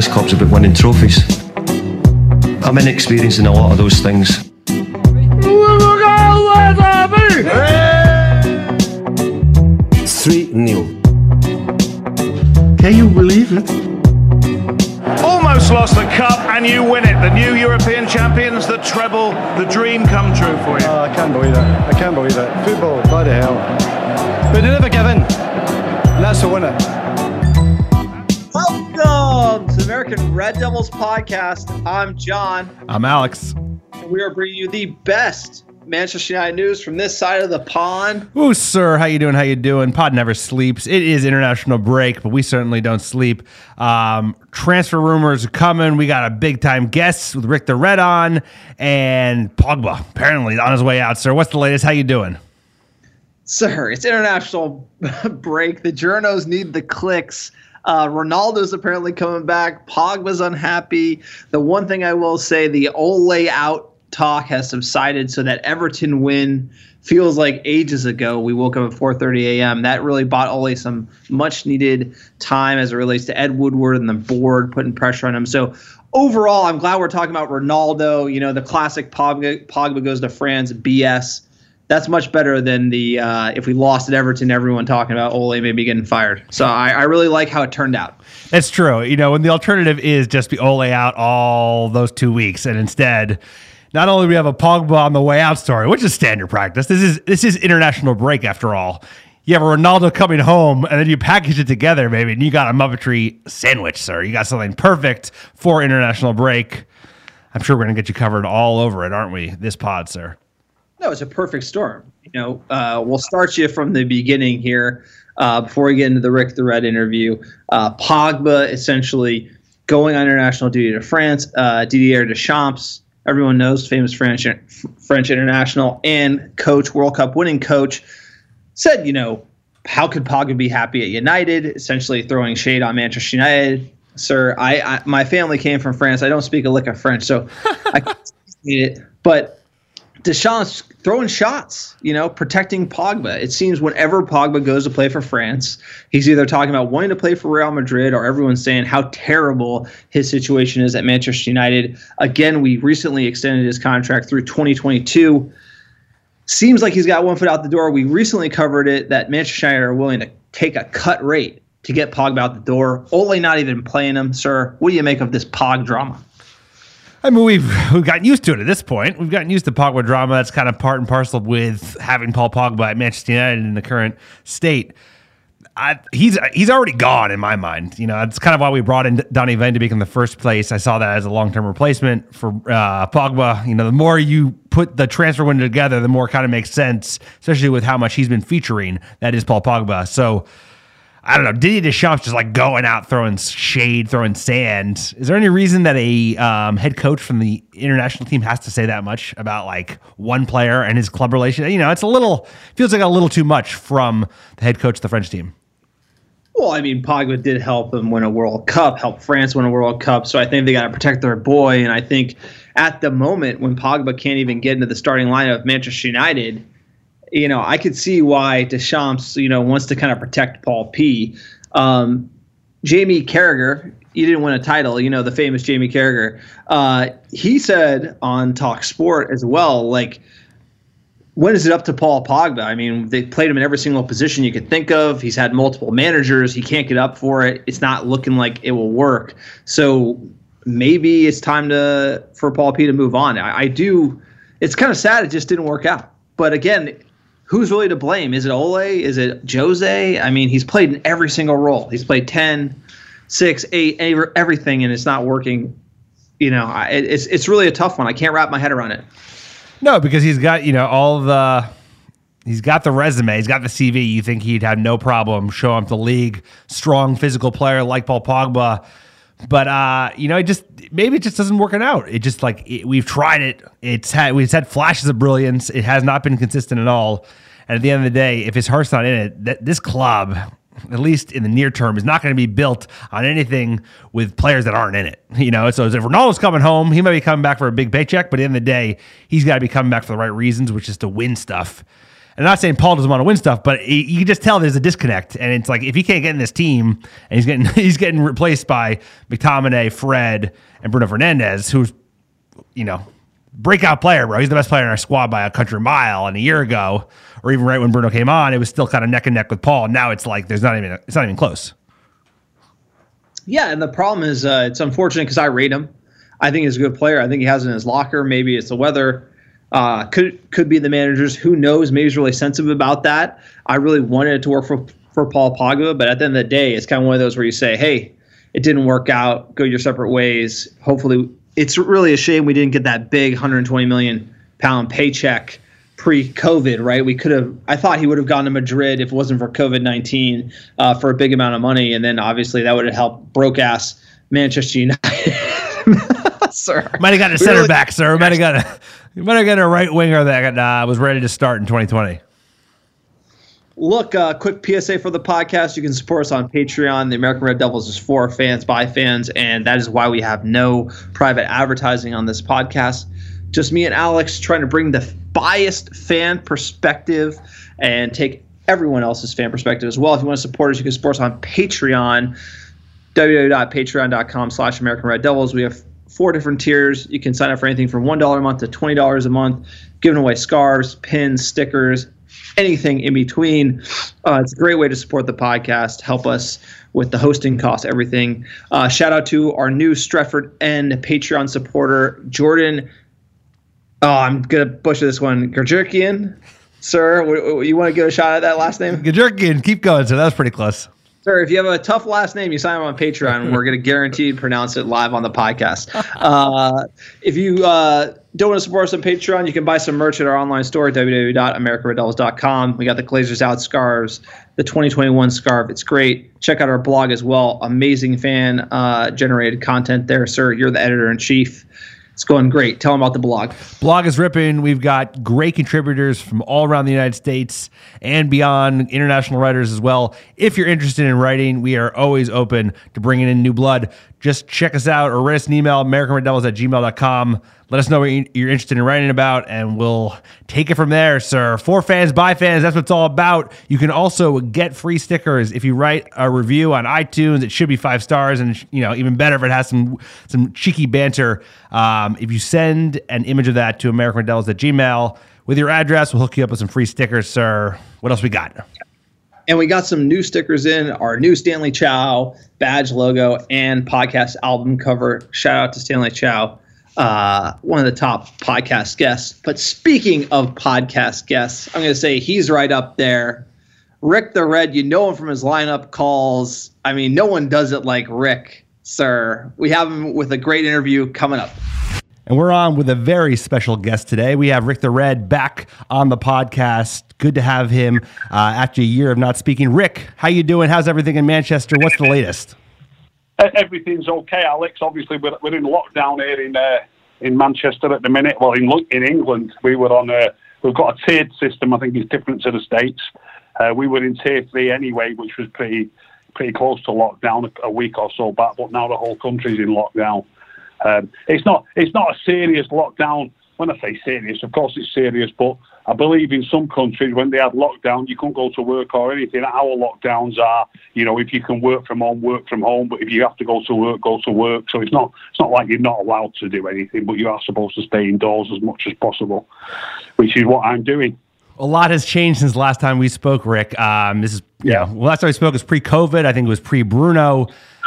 This club's about winning trophies. I'm inexperienced in a lot of those things. 3-0. Can you believe it? Almost lost the cup and you win it. The new European champions, the treble, the dream come true for you. Oh, I can't believe it. I can't believe it. Football, bloody hell. But they never give in. And that's the winner. Welcome to the American Red Devils podcast. I'm John. I'm Alex. And we are bringing you the best Manchester United news from this side of the pond. Ooh, sir, how you doing? How you doing? Pod never sleeps. It is international break, but we certainly don't sleep. Transfer rumors are coming. We got a big-time guest with Rick the Red on, and Pogba apparently on his way out. Sir, what's the latest? How you doing? Sir, it's international break. The journos need the clicks. Ronaldo's apparently coming back. Pogba's unhappy. The one thing I will say, the Ole out talk has subsided, so that Everton win feels like ages ago. We woke up at 4:30 a.m. That really bought Ole some much-needed time as it relates to Ed Woodward and the board putting pressure on him. So overall, I'm glad we're talking about Ronaldo. You know, the classic Pogba goes to France BS. That's much better than the if we lost at Everton, everyone talking about Ole maybe getting fired. So I really like how it turned out. It's true. You know, when the alternative is just be Ole out all those 2 weeks, and instead, not only do we have a Pogba on the way out story, which is standard practice. This is international break after all. You have a Ronaldo coming home, and then you package it together, maybe, and you got a Muppetry sandwich, sir. You got something perfect for international break. I'm sure we're going to get you covered all over it, aren't we? This pod, sir. No, it's a perfect storm. You know, we'll start you from the beginning here before we get into the Rick the Red interview. Pogba essentially going on international duty to France. Didier Deschamps, everyone knows, famous French international and coach, World Cup winning coach, said, you know, how could Pogba be happy at United? Essentially throwing shade on Manchester United. Sir, my family came from France. I don't speak a lick of French, so I can't see it. But Deschamps throwing shots, you know, protecting Pogba. It seems whenever Pogba goes to play for France, he's either talking about wanting to play for Real Madrid or everyone's saying how terrible his situation is at Manchester United. Again, we recently extended his contract through 2022. Seems like he's got one foot out the door. We recently covered it that Manchester United are willing to take a cut rate to get Pogba out the door. Ole not even playing him, sir. What do you make of this Pog drama? I mean, we've gotten used to it at this point. We've gotten used to Pogba drama. That's kind of part and parcel with having Paul Pogba at Manchester United in the current state. He's already gone in my mind. You know, that's kind of why we brought in Donny van de Beek in the first place. I saw that as a long-term replacement for Pogba. You know, the more you put the transfer window together, the more it kind of makes sense, especially with how much he's been featuring. That is Paul Pogba. So I don't know. Didier Deschamps just like going out, throwing shade, throwing sand. Is there any reason that a head coach from the international team has to say that much about like one player and his club relation? You know, feels like a little too much from the head coach of the French team. Well, I mean, Pogba did help them win a World Cup, help France win a World Cup. So I think they got to protect their boy. And I think at the moment when Pogba can't even get into the starting lineup of Manchester United, you know, I could see why Deschamps, you know, wants to kind of protect Paul P. Jamie Carragher, he didn't win a title, you know, the famous Jamie Carragher. He said on Talk Sport as well, like, when is it up to Paul Pogba? I mean, they played him in every single position you could think of. He's had multiple managers. He can't get up for it. It's not looking like it will work. So maybe it's time for Paul P to move on. I do. It's kind of sad it just didn't work out. But again, who's really to blame? Is it Ole? Is it Jose? I mean, he's played in every single role. He's played 10, 6, 8, everything, and it's not working. You know, it's really a tough one. I can't wrap my head around it. No, because he's got, you know, he's got the resume, he's got the CV. You think he'd have no problem showing up the league, strong physical player like Paul Pogba. But, you know, maybe it just doesn't work out. It just we've tried it. We've had flashes of brilliance. It has not been consistent at all. And at the end of the day, if his heart's not in it, this club, at least in the near term, is not going to be built on anything with players that aren't in it. You know, so if Ronaldo's coming home, he might be coming back for a big paycheck, but at the end of the day, he's got to be coming back for the right reasons, which is to win stuff. I'm not saying Paul doesn't want to win stuff, but you can just tell there's a disconnect. And it's like, if he can't get in this team and he's getting replaced by McTominay, Fred, and Bruno Fernandes, who's, breakout player, bro. He's the best player in our squad by a country mile. And a year ago, or even right when Bruno came on, it was still kind of neck and neck with Paul. Now it's like, it's not even close. Yeah. And the problem is, it's unfortunate because I rate him. I think he's a good player. I think he has it in his locker. Maybe it's the weather. Could be the managers. Who knows? Maybe he's really sensitive about that. I really wanted it to work for Paul Pogba, but at the end of the day, it's kind of one of those where you say, hey, it didn't work out. Go your separate ways. Hopefully, it's really a shame we didn't get that big £120 million paycheck pre-COVID, right? I thought he would have gone to Madrid if it wasn't for COVID-19 for a big amount of money. And then obviously that would have helped broke-ass Manchester United. Sir. Might have gotten a center back, sir. Might have got a right winger that was ready to start in 2020. Look, quick PSA for the podcast. You can support us on Patreon. The American Red Devils is for fans, by fans, and that is why we have no private advertising on this podcast. Just me and Alex trying to bring the biased fan perspective and take everyone else's fan perspective as well. If you want to support us, you can support us on Patreon, www.patreon.com/American Red Devils. We have 4 different tiers. You can sign up for anything from $1 a month to $20 a month, giving away scarves, pins, stickers, anything in between. It's a great way to support the podcast, help us with the hosting costs, everything. Shout out to our new Stretford End Patreon supporter, Jordan. Oh, I'm going to butcher this one. Gajurkian. Sir, you want to give a shot at that last name? Gajurkian. Keep going, sir. That was pretty close. Sir, if you have a tough last name, you sign up on Patreon, and we're going to guarantee to pronounce it live on the podcast. If you don't want to support us on Patreon, you can buy some merch at our online store at www.americanreddevils.com. We got the Glazers Out scarves, the 2021 scarf. It's great. Check out our blog as well. Amazing fan-generated content there, sir. You're the editor-in-chief. It's going great. Tell them about the blog. Blog is ripping. We've got great contributors from all around the United States and beyond, international writers as well. If you're interested in writing, we are always open to bringing in new blood. Just check us out or write us an email, AmericanRedDevils@gmail.com. Let us know what you're interested in writing about, and we'll take it from there, sir. For fans, by fans, that's what it's all about. You can also get free stickers if you write a review on iTunes. It should be 5 stars, and even better if it has some cheeky banter. If you send an image of that to AmericanRedDevils@gmail with your address, we'll hook you up with some free stickers, sir. What else we got? And we got some new stickers in, our new Stanley Chow badge logo and podcast album cover. Shout out to Stanley Chow, one of the top podcast guests. But speaking of podcast guests, I'm going to say he's right up there. Rick the Red, you know him from his lineup calls. I mean, no one does it like Rick, sir. We have him with a great interview coming up. And we're on with a very special guest today. We have Rick the Red back on the podcast. Good to have him after a year of not speaking. Rick, how you doing? How's everything in Manchester? What's the latest? Everything's okay, Alex. Obviously, we're in lockdown here in Manchester at the minute. Well, in England, we've got a tiered system. I think it's different to the States. We were in tier 3 anyway, which was pretty close to lockdown a week or so back. But now the whole country's in lockdown. It's not a serious lockdown. When I say serious, of course it's serious, but I believe in some countries when they had lockdown, you couldn't go to work or anything. Our lockdowns are, if you can work from home, work from home. But if you have to go to work, go to work. So it's not like you're not allowed to do anything, but you are supposed to stay indoors as much as possible, which is what I'm doing. A lot has changed since the last time we spoke, Rick. This is, last time we spoke was pre-COVID. I think it was pre-Bruno.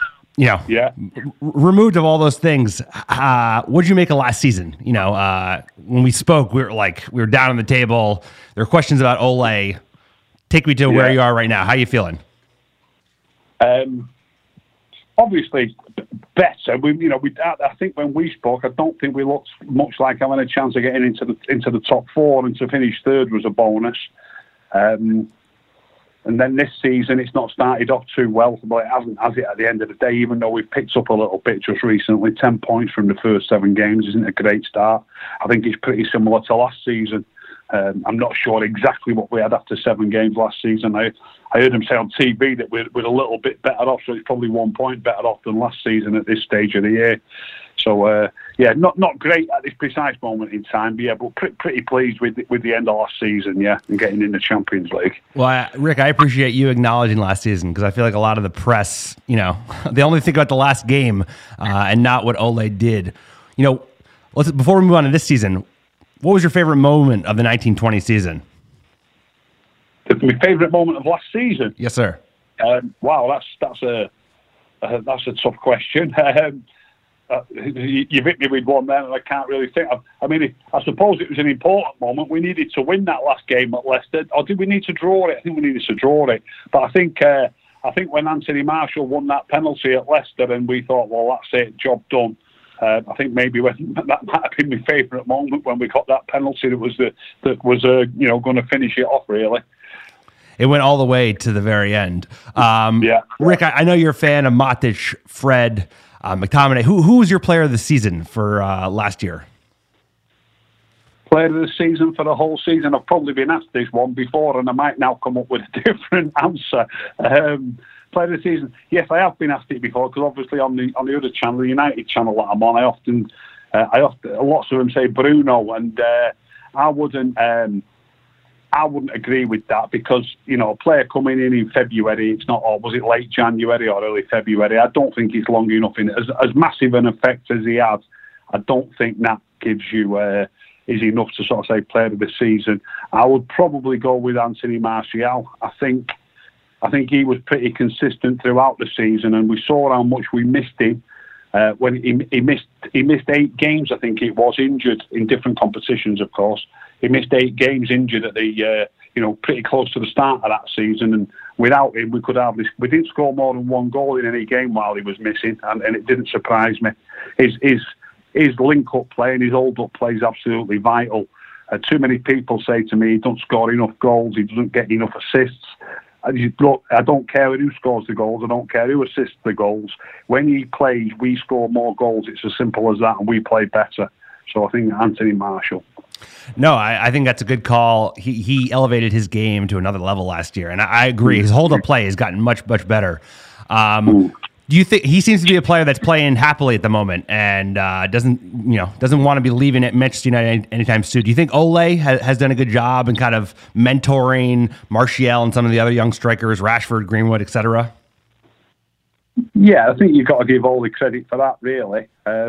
Removed of all those things, what did you make of last season? When we spoke, we were down on the table. There were questions about Ole. Take me to where you are right now. How are you feeling? Obviously, better. I think when we spoke, I don't think we looked much like having a chance of getting into the top 4, and to finish 3rd was a bonus. And then this season, it's not started off too well, but it hasn't, has it, at the end of the day, even though we've picked up a little bit just recently. 10 points from the first 7 games isn't a great start. I think it's pretty similar to last season. I'm not sure exactly what we had after 7 games last season. I heard him say on TV that we're a little bit better off, so it's probably 1 point better off than last season at this stage of the year. So yeah, not great at this precise moment in time, but yeah, but pretty pleased with the end of last season, yeah, and getting in the Champions League. Well, Rick, I appreciate you acknowledging last season because I feel like a lot of the press, they only think about the last game and not what Ole did. Before we move on to this season, what was your favorite moment of the 1920 season? My favourite moment of last season? Yes, sir. Wow, that's a tough question. You've hit me with one there, and I can't really think. I suppose it was an important moment. We needed to win that last game at Leicester, or did we need to draw it? I think we needed to draw it. But I think when Anthony Marshall won that penalty at Leicester, and we thought, well, that's it, job done. I think maybe that might have been my favourite moment when we got that penalty that was going to finish it off, really. It went all the way to the very end. Yeah. Rick, I know you're a fan of Matic, Fred, McTominay. Who was your player of the season for last year? Player of the season for the whole season? I've probably been asked this one before, and I might now come up with a different answer. Player of the season? Yes, I have been asked it before, because obviously on the other channel, the United channel that I'm on, I often lots of them say Bruno, and I wouldn't agree with that, because a player coming in February, it's not, or was it late January or early February? I don't think it's long enough in as massive an effect as he has. I don't think that gives you is enough to sort of say player of the season. I would probably go with Anthony Martial. I think he was pretty consistent throughout the season, and we saw how much we missed him when he missed 8 games. I think it was injured in different competitions, of course. He missed 8 games injured at the pretty close to the start of that season, and without him, we didn't score more than 1 goal in any game while he was missing, and it didn't surprise me. His link-up play and his hold-up play is absolutely vital. Too many people say to me he doesn't score enough goals, he doesn't get enough assists. Look, I don't care who scores the goals, I don't care who assists the goals. When he plays, we score more goals. It's as simple as that, and we play better. So I think Anthony Marshall. No, I think that's a good call. He elevated his game to another level last year, and I agree. His hold-up play has gotten much, much better. Do you think he seems to be a player that's playing happily at the moment and doesn't want to be leaving at Manchester United anytime soon? Do you think Ole has done a good job in kind of mentoring Martial and some of the other young strikers, Rashford, Greenwood, etc.? Yeah, I think you've got to give Ole credit for that, really.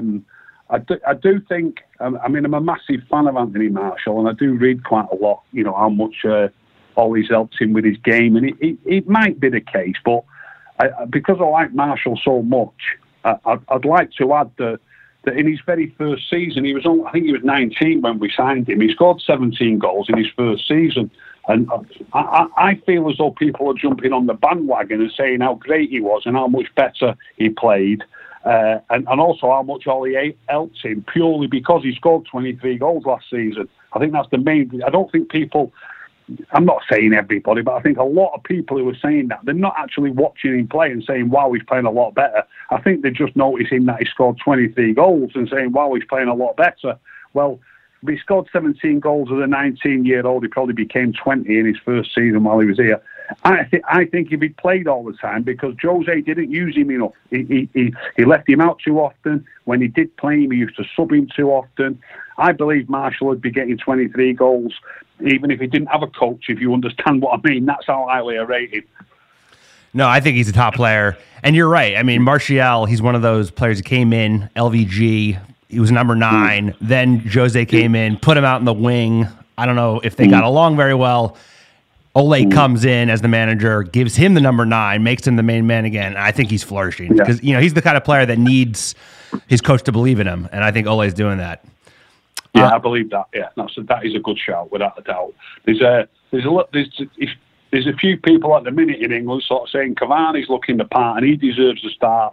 I do think, I'm a massive fan of Anthony Martial, and I do read quite a lot, how much Ole's helped him with his game, and it might be the case, but because I like Martial so much, I'd like to add that in his very first season, I think he was 19 when we signed him. He scored 17 goals in his first season. And I feel as though people are jumping on the bandwagon and saying how great he was and how much better he played. And also how much Ole helped him purely because he scored 23 goals last season. I think that's the main. I don't think people, I'm not saying everybody, but I think a lot of people who are saying that, they're not actually watching him play and saying, wow, he's playing a lot better. I think they're just noticing that he scored 23 goals and saying, wow, he's playing a lot better. Well, if he scored 17 goals as a 19-year-old, he probably became 20 in his first season while he was here. I think if he played all the time, because Jose didn't use him enough. He left him out too often. When he did play him, he used to sub him too often. I believe Marshall would be getting 23 goals, even if he didn't have a coach, if you understand what I mean. That's how highly I rate him. No, I think he's a top player. And you're right. I mean, Martial, he's one of those players who came in, LVG, he was number 9. Then Jose came in, put him out in the wing. I don't know if they got along very well. Ole comes in as the manager, gives him the number 9, makes him the main man again. I think he's flourishing because he's the kind of player that needs his coach to believe in him, and I think Ole's doing that. Yeah, I believe that. Yeah, that is a good shout without a doubt. There's a few people at the minute in England sort of saying Cavani's looking the part and he deserves a start.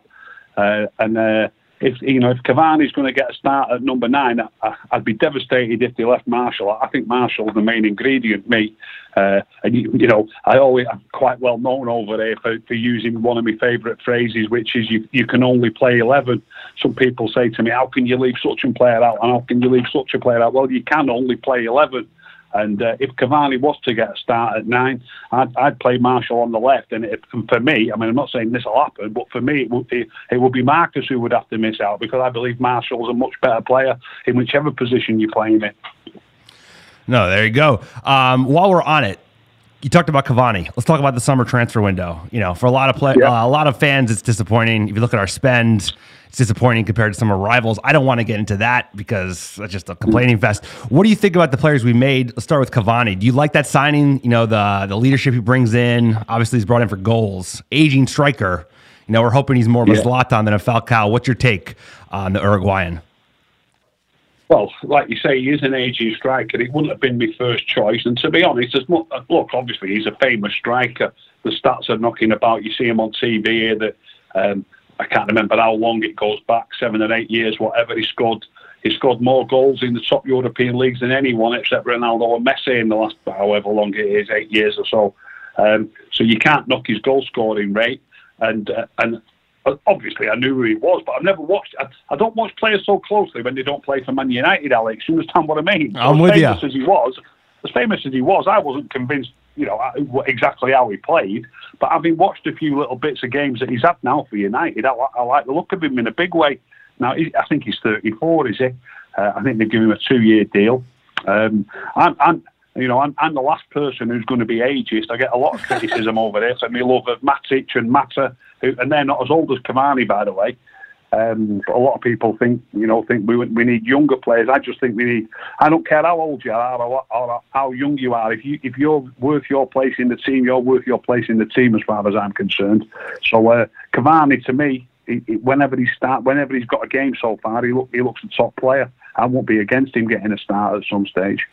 If Cavani's going to get a start at number 9, I'd be devastated if they left Marshall. I think Marshall's the main ingredient, mate. And I'm quite well known over here for using one of my favourite phrases, which is you can only play 11. Some people say to me, how can you leave such a player out? And how can you leave such a player out? Well, you can only play 11. And if Cavani was to get a start at 9, I'd play Marshall on the left. And for me, I mean, I'm not saying this will happen, but for me, it would be Marcus who would have to miss out, because I believe Marshall's a much better player in whichever position you play him in. No, there you go. While we're on it, you talked about Cavani. Let's talk about the summer transfer window. You know, for a lot of a lot of fans, it's disappointing. If you look at our spend, it's disappointing compared to some of our rivals. I don't want to get into that because that's just a complaining fest. What do you think about the players we made? Let's start with Cavani. Do you like that signing? You know, the leadership he brings in. Obviously, he's brought in for goals. Aging striker. You know, we're hoping he's more of a Zlatan than a Falcao. What's your take on the Uruguayan? Well, like you say, he is an aging striker. It wouldn't have been my first choice. And to be honest, look, obviously he's a famous striker. The stats are knocking about. You see him on TV here. That I can't remember how long it goes back, 7 or 8 years, whatever. He scored more goals in the top European leagues than anyone except Ronaldo or Messi in the last however long it is, 8 years or so. So you can't knock his goal scoring rate. And obviously, I knew who he was, but I've never watched. I don't watch players so closely when they don't play for Man United, Alex. You understand what I mean? I'm with you. As famous as he was, I wasn't convinced, you know, exactly how he played. But having watched a few little bits of games that he's had now for United, I like the look of him in a big way. Now, I think he's 34, is he? I think they've given him a 2-year deal. I'm the last person who's going to be ageist. I get a lot of criticism over this. I mean, love of Matic and Mata, and they're not as old as Cavani, by the way. But a lot of people think we need younger players. I just think we need. I don't care how old you are or how young you are. If you're worth your place in the team, you're worth your place in the team, as far as I'm concerned. So Cavani, to me, whenever he's got a game so far, he looks a top player. I won't be against him getting a start at some stage.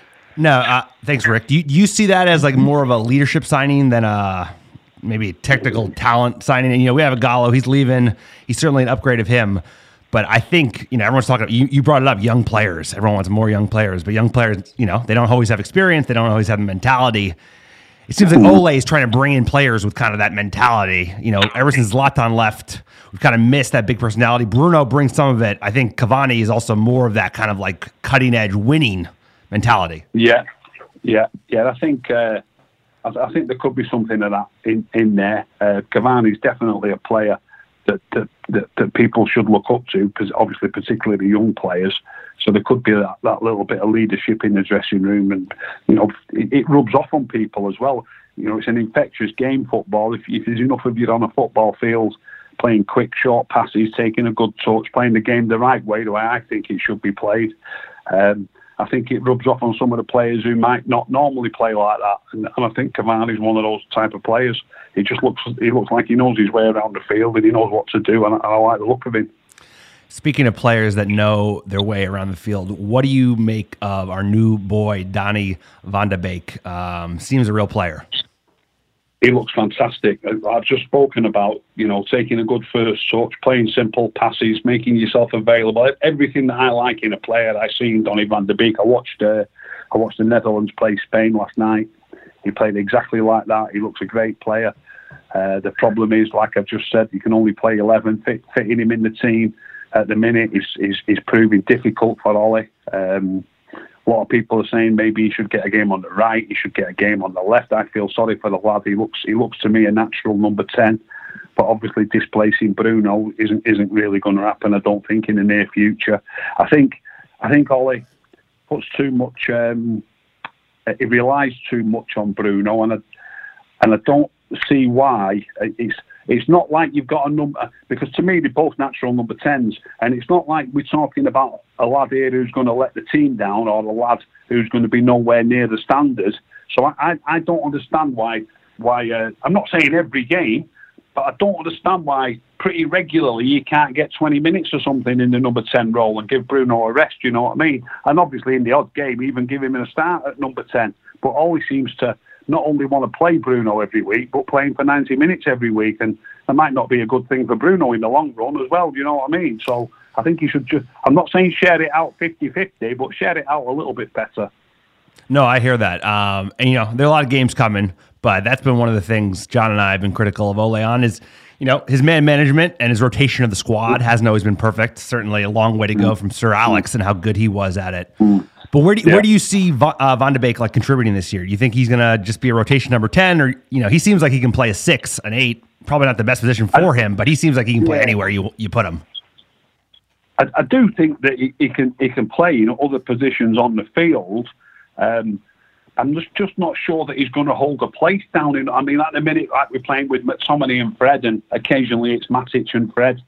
No, thanks, Rick. Do you see that as like more of a leadership signing than maybe a technical talent signing? And, you know, we have a Gallo. He's leaving. He's certainly an upgrade of him. But I think, you know, everyone's talking, you brought it up, young players. Everyone wants more young players. But young players, you know, they don't always have experience. They don't always have the mentality. It seems like Ole is trying to bring in players with kind of that mentality. You know, ever since Zlatan left, we've kind of missed that big personality. Bruno brings some of it. I think Cavani is also more of that kind of like cutting edge winning mentality. Yeah. I think there could be something of that in there. Cavani's definitely a player that people should look up to, because obviously, particularly the young players. So there could be that little bit of leadership in the dressing room, and you know, it rubs off on people as well. You know, it's an infectious game, football. If there's enough of you on a football field, playing quick, short passes, taking a good touch, playing the game the right way, the way I think it should be played. I think it rubs off on some of the players who might not normally play like that, and I think Cavani's one of those type of players. He looks like he knows his way around the field and he knows what to do, and I like the look of him. Speaking of players that know their way around the field, what do you make of our new boy, Donny van de Beek? Seems a real player. He looks fantastic. I've just spoken about, you know, taking a good first touch, playing simple passes, making yourself available. Everything that I like in a player, I see in Donny van de Beek. I watched the Netherlands play Spain last night. He played exactly like that. He looks a great player. The problem is, like I've just said, you can only play 11. Fitting him in the team at the minute is proving difficult for Ole. A lot of people are saying maybe he should get a game on the right, he should get a game on the left. I feel sorry for the lad. He looks to me a natural number 10, but obviously displacing Bruno isn't really going to happen, I don't think, in the near future. I think Ole puts too much. He relies too much on Bruno, and I don't see why. It's not like you've got a number, because to me they're both natural number 10s, and it's not like we're talking about a lad here who's going to let the team down, or a lad who's going to be nowhere near the standard. So I don't understand why I'm not saying every game, but I don't understand why pretty regularly you can't get 20 minutes or something in the number 10 role and give Bruno a rest, you know what I mean? And obviously in the odd game even give him a start at number 10, but always seems to not only want to play Bruno every week, but playing for 90 minutes every week. And that might not be a good thing for Bruno in the long run as well, you know what I mean? So I think he should just, I'm not saying share it out 50-50, but share it out a little bit better. No, I hear that. And, you know, there are a lot of games coming, but that's been one of the things John and I have been critical of Ole on is, you know, his man management and his rotation of the squad hasn't always been perfect. Certainly a long way to go from Sir Alex and how good he was at it. But where do you see Van de Beek like contributing this year? Do you think he's going to just be a rotation number 10, or he seems like he can play a 6, an 8? Probably not the best position for him, but he seems like he can play anywhere you put him. I do think that he can play in other positions on the field. I'm just not sure that he's going to hold a place down in. I mean, at the minute, like we're playing with McTominay and Fred, and occasionally it's Matic and Fred.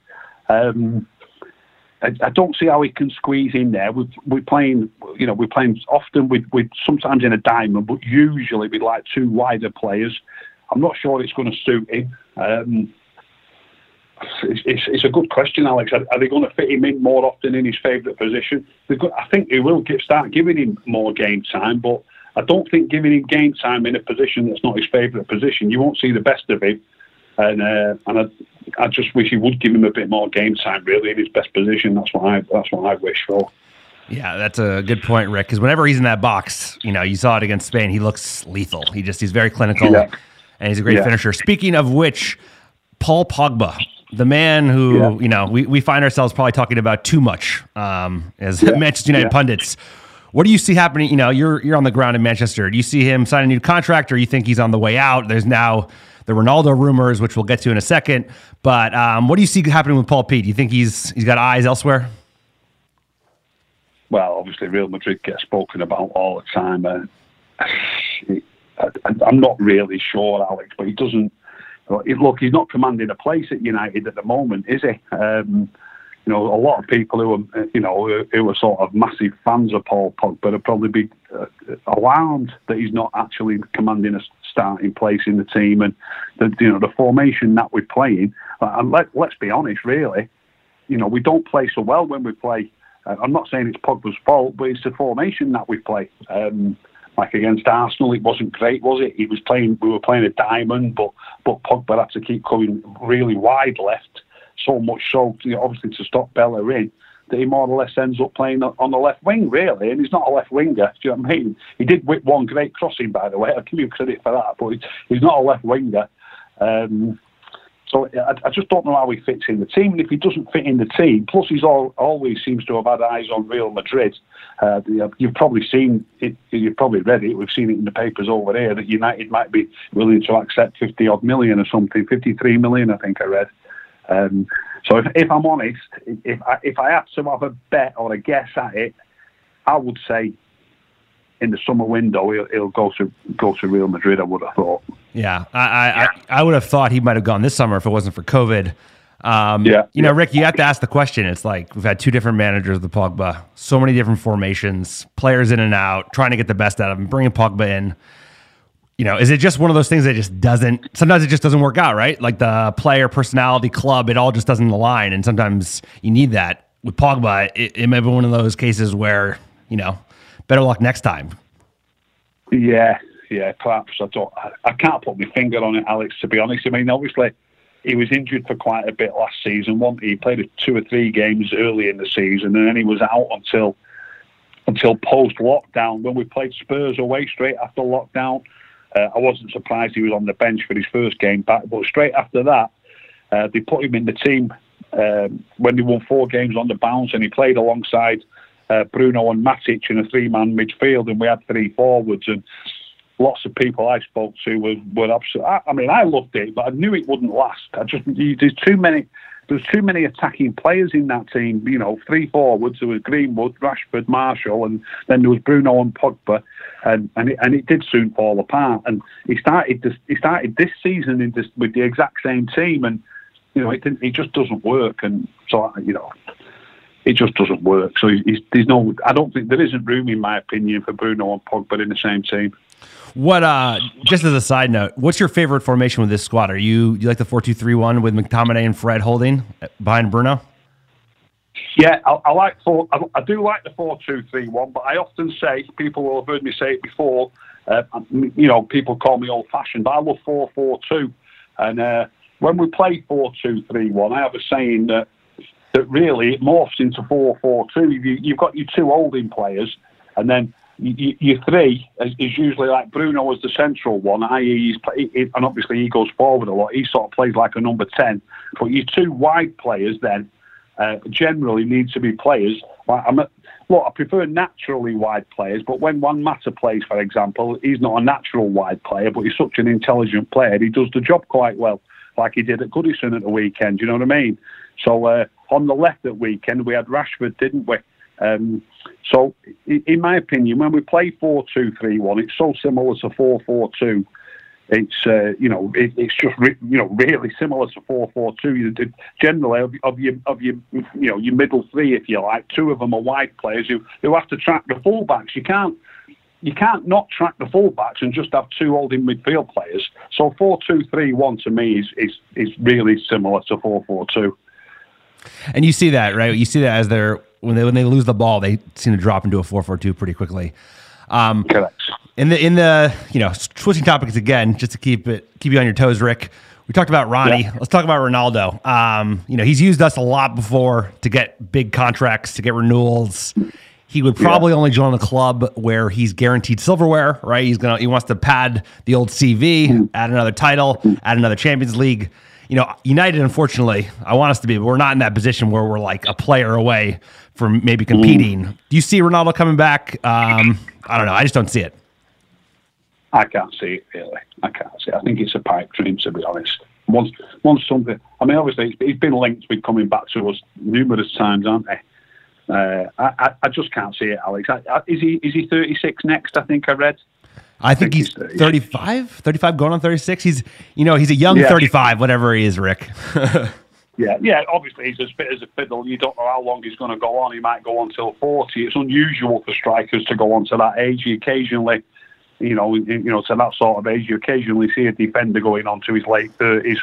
I don't see how he can squeeze in there. We're playing often with sometimes in a diamond, but usually with like 2 wider players. I'm not sure it's going to suit him. It's a good question, Alex. Are they going to fit him in more often in his favourite position? I think they will start giving him more game time, but I don't think giving him game time in a position that's not his favourite position, you won't see the best of him. And I just wish he would give him a bit more game time, really, in his best position. That's what I wish for. Yeah, that's a good point, Rick. Because whenever he's in that box, you saw it against Spain. He looks lethal. He's very clinical, and he's a great finisher. Speaking of which, Paul Pogba, the man who we find ourselves probably talking about too much as Manchester United pundits. What do you see happening? You're on the ground in Manchester. Do you see him sign a new contract, or you think he's on the way out? There's now the Ronaldo rumors, which we'll get to in a second. But what do you see happening with Paul P? Do you think he's got eyes elsewhere? Well, obviously Real Madrid gets spoken about all the time. I'm not really sure, Alex, but he doesn't. Look, he's not commanding a place at United at the moment, is he? A lot of people who are sort of massive fans of Paul Pogba would probably be alarmed that he's not actually commanding a starting place in the team, and the formation that we're playing. And let's be honest, really, we don't play so well when we play. I'm not saying it's Pogba's fault, but it's the formation that we play. Like against Arsenal, it wasn't great, was it? We were playing a diamond, but Pogba had to keep coming really wide left. So much so, obviously, to stop Bellerin, that he more or less ends up playing on the left wing, really. And he's not a left winger. Do you know what I mean? He did whip one great crossing, by the way. I'll give you credit for that, but he's not a left winger. So I just don't know how he fits in the team. And if he doesn't fit in the team, plus he's always seems to have had eyes on Real Madrid. You've probably seen it. You've probably read it. We've seen it in the papers over here that United might be willing to accept 50-odd million or something, 53 million, I think I read. So if I'm honest, if I had to have a bet or a guess at it, I would say in the summer window he'll go to Real Madrid. I would have thought. Yeah, I would have thought he might have gone this summer if it wasn't for COVID. Rick, you have to ask the question. It's like we've had 2 different managers of the Pogba, so many different formations, players in and out, trying to get the best out of him, bringing Pogba in. Is it just one of those things that just doesn't, sometimes it just doesn't work out, right? Like the player, personality, club, it all just doesn't align. And sometimes you need that. With Pogba, it may be one of those cases where, better luck next time. Yeah, perhaps. I can't put my finger on it, Alex, to be honest. I mean, obviously, he was injured for quite a bit last season. He played 2 or 3 games early in the season, and then he was out until post-lockdown, when we played Spurs away straight after lockdown. I wasn't surprised he was on the bench for his first game back, but straight after that, they put him in the team when they won 4 games on the bounce, and he played alongside Bruno and Matic in a 3-man midfield, and we had 3 forwards, and lots of people I spoke to were absolutely. I mean, I loved it, but I knew it wouldn't last. There's too many attacking players in that team. 3 forwards. There was Greenwood, Rashford, Marshall, and then there was Bruno and Pogba, and it did soon fall apart. And he started this season with the exact same team, and it just doesn't work. And so it just doesn't work. So there's no. I don't think there isn't room, in my opinion, for Bruno and Pogba in the same team. What? Just as a side note, what's your favorite formation with this squad? Do you like the 4-2-3-1 with McTominay and Fred holding behind Bruno? Yeah, I do like the 4-2-3-1, but I often say, people will have heard me say it before. People call me old-fashioned, but I love 4-4-2. And when we play 4-2-3-1, I have a saying that really it morphs into 4-4-2. You've got your 2 holding players, and then your 3 is usually like Bruno as the central one, i.e. and obviously he goes forward a lot. He sort of plays like a number 10. But your 2 wide players then generally need to be players. Look, I prefer naturally wide players, but when Juan Mata plays, for example, he's not a natural wide player, but he's such an intelligent player. He does the job quite well, like he did at Goodison at the weekend. You know what I mean? So on the left at weekend, we had Rashford, didn't we? So, in my opinion, when we play 4-2-3-1, it's so similar to 4-4-2. It's it's just really similar to 4-4-2. Generally, of your your middle three, if you like, two of them are wide players who have to track the fullbacks. You can't not track the fullbacks and just have two holding midfield players. So 4-2-3-1 to me is really similar to 4-4-2. And you see that, right? You see that as when they lose the ball, they seem to drop into a 4-4-2 pretty quickly. Correct. In the switching topics again, just to keep you on your toes, Rick. We talked about Ronnie. Yeah. Let's talk about Ronaldo. He's used us a lot before to get big contracts, to get renewals. He would probably only join a club where he's guaranteed silverware, right? He wants to pad the old CV, add another title, add another Champions League. United, unfortunately, I want us to be, but we're not in that position where we're like a player away from maybe competing. Do you see Ronaldo coming back? I don't know. I just don't see it. I can't see it, really. I can't see it. I think it's a pipe dream, to be honest. Once something... I mean, obviously, he's been linked with coming back to us numerous times, aren't they? I just can't see it, Alex. Is he 36 next, I think I read? I think he's 35 going on 36. He's a young 35, whatever he is, Rick. Yeah. Obviously, he's as fit as a fiddle. You don't know how long he's going to go on. He might go on till 40. It's unusual for strikers to go on to that age. You occasionally, to that sort of age, you occasionally see a defender going on to his late 30s.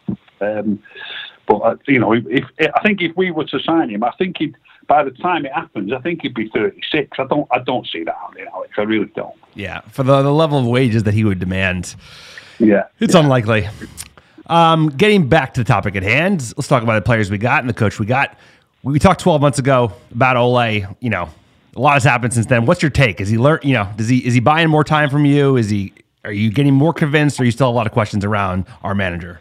But I think if we were to sign him, I think by the time it happens, I think he'd be 36. I don't see that happening, Alex. I really don't. Yeah, for the level of wages that he would demand. Yeah, it's unlikely. Getting back to the topic at hand, let's talk about the players we got and the coach we got. We talked 12 months ago about Ole. A lot has happened since then. What's your take? Is he buying more time from you? Are you getting more convinced, or you still have a lot of questions around our manager?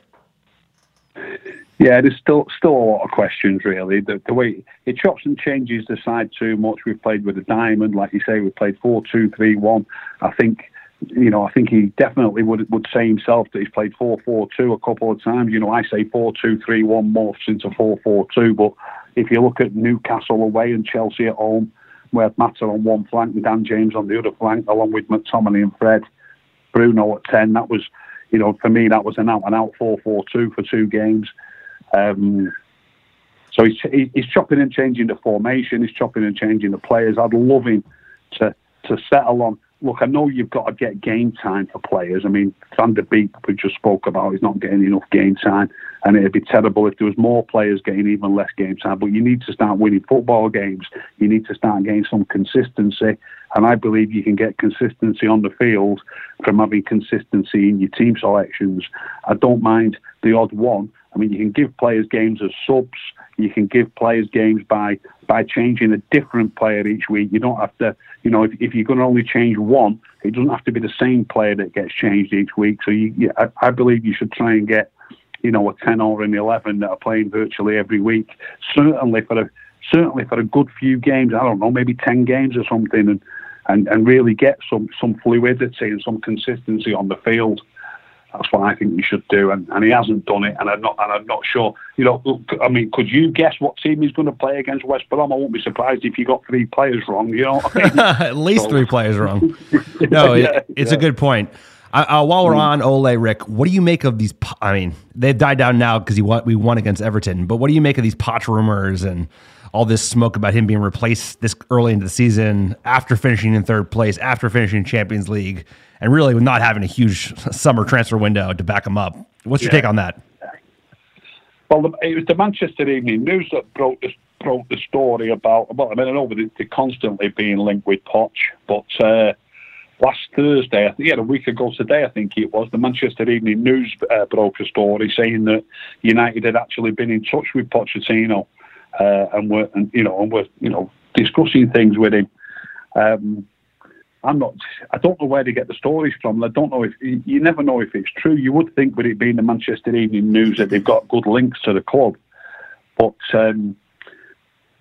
Yeah, there's still a lot of questions, really. The way it chops and changes the side too much. We've played with a diamond, like you say. We played 4-2-3-1. I think he definitely would say himself that he's played 4-4-2 a couple of times. I say 4-2-3-1 morphs into 4-4-2. But if you look at Newcastle away and Chelsea at home, we had Mata on one flank and Dan James on the other flank, along with McTominay and Fred. Bruno at 10. That was, for me, that was an out-and-out 4-4-2 for 2 games. So he's chopping and changing the formation. He's chopping and changing the players. I'd love him to settle on. Look, I know you've got to get game time for players. I mean, Van der Beek, we just spoke about, he's not getting enough game time, and it'd be terrible if there was more players getting even less game time. But you need to start winning football games. You need to start getting some consistency, and I believe you can get consistency on the field from having consistency in your team selections. I don't mind the odd one. I mean, you can give players games as subs. You can give players games by changing a different player each week. You don't have to, if you're going to only change one, it doesn't have to be the same player that gets changed each week. So I believe you should try and get, a 10 or an 11 that are playing virtually every week. Certainly for a good few games. I don't know, maybe 10 games or something, and really get some fluidity and some consistency on the field. That's what I think you should do, and he hasn't done it, and I'm not sure. I mean, could you guess what team he's going to play against West Brom? I won't be surprised if you got 3 players wrong. You know what I mean? At least 3 players wrong. No, it's a good point. While we're on Ole, Rick, what do you make of these? I mean, they've died down now because we won against Everton, but what do you make of these Poch rumors and all this smoke about him being replaced this early into the season, after finishing in 3rd place, after finishing Champions League, and really with not having a huge summer transfer window to back him up? What's your take on that? Well, it was the Manchester Evening News that broke the story about. I mean, I know they're constantly being linked with Poch, but last Thursday, a week ago today, I think it was, the Manchester Evening News broke a story saying that United had actually been in touch with Pochettino. And we're discussing things with him. I don't know where to get the stories from. I don't know you never know if it's true. You would think, with it being the Manchester Evening News, that they've got good links to the club. But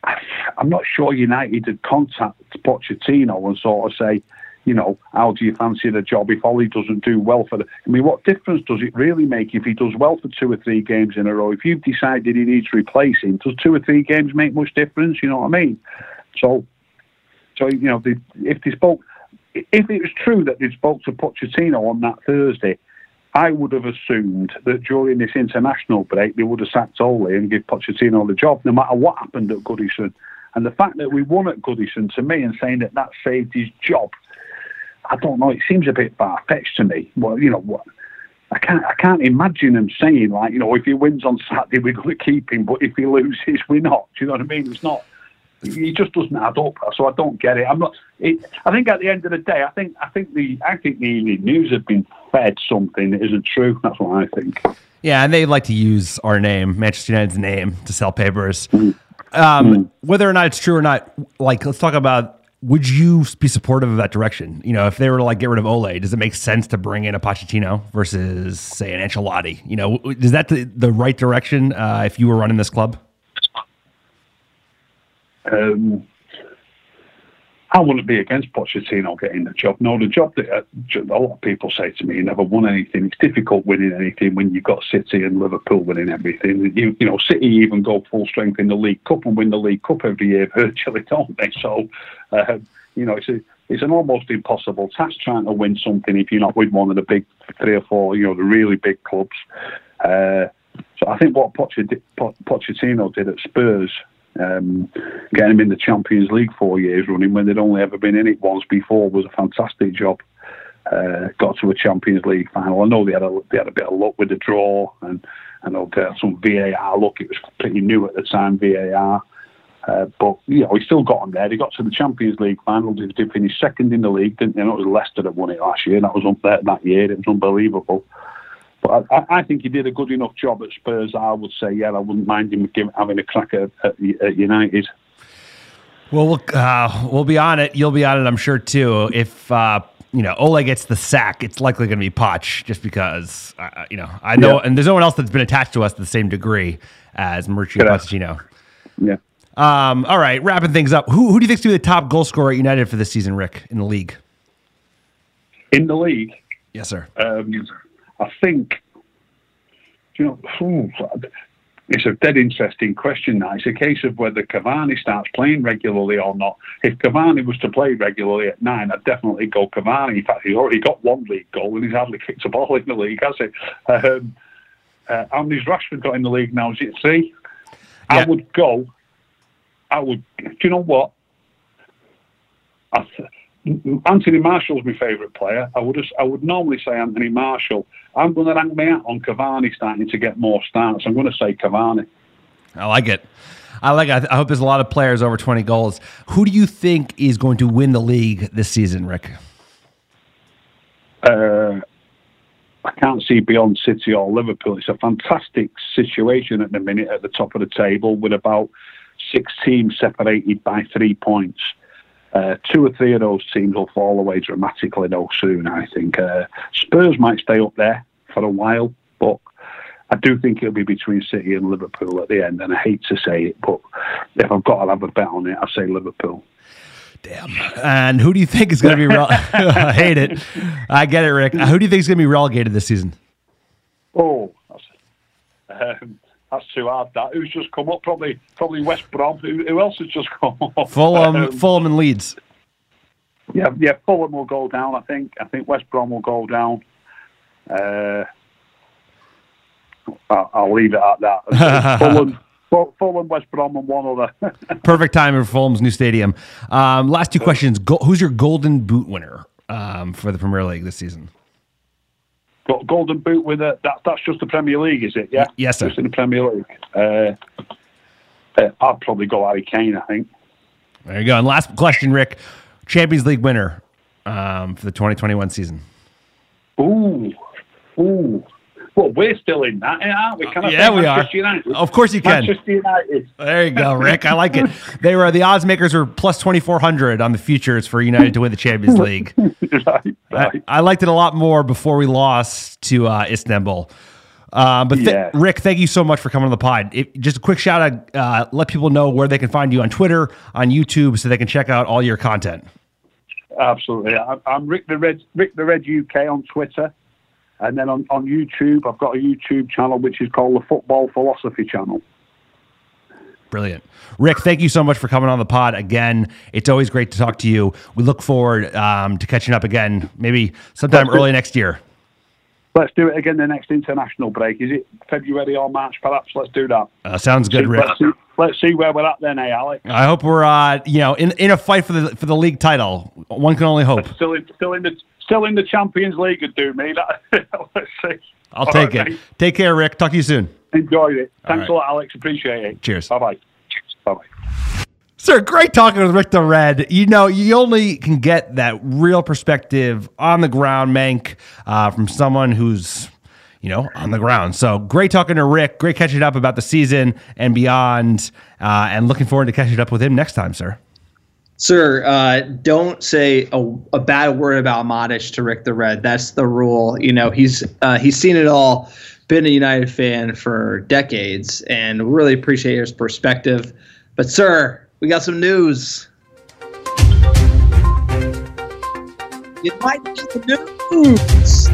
I'm not sure United would contact Pochettino and sort of say, how do you fancy the job if Ollie doesn't do well for the... I mean, what difference does it really make if he does well for 2 or 3 games in a row? If you've decided he needs replacing, does 2 or 3 games make much difference? You know what I mean? So if it was true that they spoke to Pochettino on that Thursday, I would have assumed that during this international break they would have sacked Ole and give Pochettino the job, no matter what happened at Goodison. And the fact that we won at Goodison, to me, and saying that saved his job, I don't know. It seems a bit far-fetched to me. Well, what? I can't imagine him saying if he wins on Saturday, we're going to keep him, but if he loses, we're not. Do you know what I mean? It's not. He just doesn't add up. So I don't get it. I think at the end of the day, I think the Evening News have been fed something that isn't true. That's what I think. Yeah, and they like to use our name, Manchester United's name, to sell papers. Whether or not it's true or not, let's talk about. Would you be supportive of that direction? If they were to get rid of Ole, does it make sense to bring in a Pochettino versus, say, an Ancelotti? Is that the right direction if you were running this club? I wouldn't be against Pochettino getting the job. No, the job that a lot of people say to me, he never won anything. It's difficult winning anything when you've got City and Liverpool winning everything. City even go full strength in the League Cup and win the League Cup every year virtually, don't they? So, it's an almost impossible task trying to win something if you're not with one of the big 3 or 4, the really big clubs. So I think what Pochettino did at Spurs, getting him in the Champions League 4 years running when they'd only ever been in it once before, was a fantastic job. Got to a Champions League final. I know they had a bit of luck with the draw, and I know they had some VAR luck. It was pretty new at the time, VAR. But he still got on there. They got to the Champions League final. They finished second in the league, didn't they? It was Leicester that won it last year. That was up there that year. It was unbelievable. But I think he did a good enough job at Spurs. I would say, I wouldn't mind him having a crack at United. Well, we'll be on it. You'll be on it, I'm sure, too. If Ole gets the sack, it's likely going to be Poch, just because I know, and there's no one else that's been attached to us to the same degree as Mauricio Pochettino. Yeah. All right, wrapping things up. Who do you think's going to be the top goal scorer at United for this season, Rick, in the league? In the league? Yes, sir. I think, it's a dead interesting question now. It's a case of whether Cavani starts playing regularly or not. If Cavani was to play regularly at 9, I'd definitely go Cavani. In fact, he's already got 1 league goal and he's hardly kicked a ball in the league, has he? How many's Rashford got in the league now? Is it 3? Yeah. Do you know what? Anthony Marshall's my favourite player. I would normally say Anthony Marshall. I'm going to hang my hat on Cavani starting to get more starts. I'm going to say Cavani. I like it. I hope there's a lot of players over 20 goals. Who do you think is going to win the league this season, Rick? I can't see beyond City or Liverpool. It's a fantastic situation at the minute at the top of the table with about 6 teams separated by 3 points. 2 or 3 of those teams will fall away dramatically though soon, I think. Spurs might stay up there for a while, but I do think it'll be between City and Liverpool at the end, and I hate to say it, but if I've got to have a bet on it, I say Liverpool. Damn. And who do you think is going to be I hate it. I get it, Rick. Who do you think is going to be relegated this season? Oh, that's too hard. Who's just come up? Probably West Brom. Who else has just come up? Fulham and Leeds. Yeah. Fulham will go down. I think West Brom will go down. I'll leave it at that. Fulham, West Brom, and one other. Perfect time for Fulham's new stadium. Last 2 questions. Who's your Golden Boot winner for the Premier League this season? Golden Boot winner. That's just the Premier League, is it? Yeah. Yes, sir. Just in the Premier League. I'd probably go Harry Kane, I think. There you go. And last question, Rick. Champions League winner for the 2021 season. Ooh. Well, we're still in that, aren't we? Can I say we are. United? Of course you can. Manchester United. There you go, Rick. I like it. The odds makers were plus 2,400 on the futures for United to win the Champions League. Right. I liked it a lot more before we lost to Istanbul. Rick, thank you so much for coming on the pod. Just a quick shout out, let people know where they can find you on Twitter, on YouTube, so they can check out all your content. Absolutely. I'm Rick the Red UK on Twitter. And then on YouTube, I've got a YouTube channel which is called the Football Philosophy Channel. Brilliant. Rick, thank you so much for coming on the pod again. It's always great to talk to you. We look forward to catching up again, maybe sometime early next year. Let's do it again the next international break. Is it February or March, perhaps? Let's do that. Sounds good, Rick. Let's see where we're at then, Alex? I hope we're in a fight for the league title. One can only hope. Still in the Champions League would do me. Let's see. I'll take it. Mate. Take care, Rick. Talk to you soon. Enjoyed it. Thanks a lot, Alex. Appreciate it. Cheers. Bye-bye. Bye-bye. Sir, great talking with Rick the Red. You only can get that real perspective on the ground, Mank, from someone who's, on the ground. So great talking to Rick. Great catching up about the season and beyond. And looking forward to catching up with him next time, sir. Sir, don't say a bad word about Modish to Rick the Red. That's the rule. He's seen it all, been a United fan for decades, and really appreciate his perspective. But, sir, we got some news. It might be the news.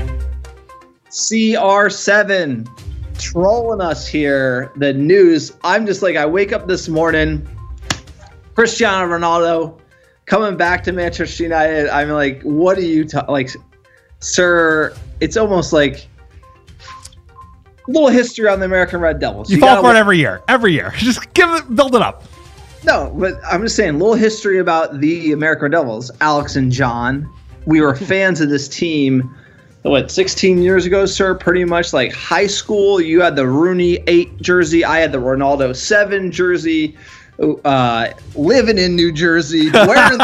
CR7 trolling us here. The news. I'm just like, I wake up this morning, Cristiano Ronaldo coming back to Manchester United. I'm like, what are you like, sir? It's almost like a little history on the American Red Devils. You fall for it every year. Just build it up. No, but I'm just saying, little history about the American Red Devils. Alex and John, we were fans of this team, 16 years ago, sir? Pretty much like high school. You had the Rooney 8 jersey. I had the Ronaldo 7 jersey. Living in New Jersey, wearing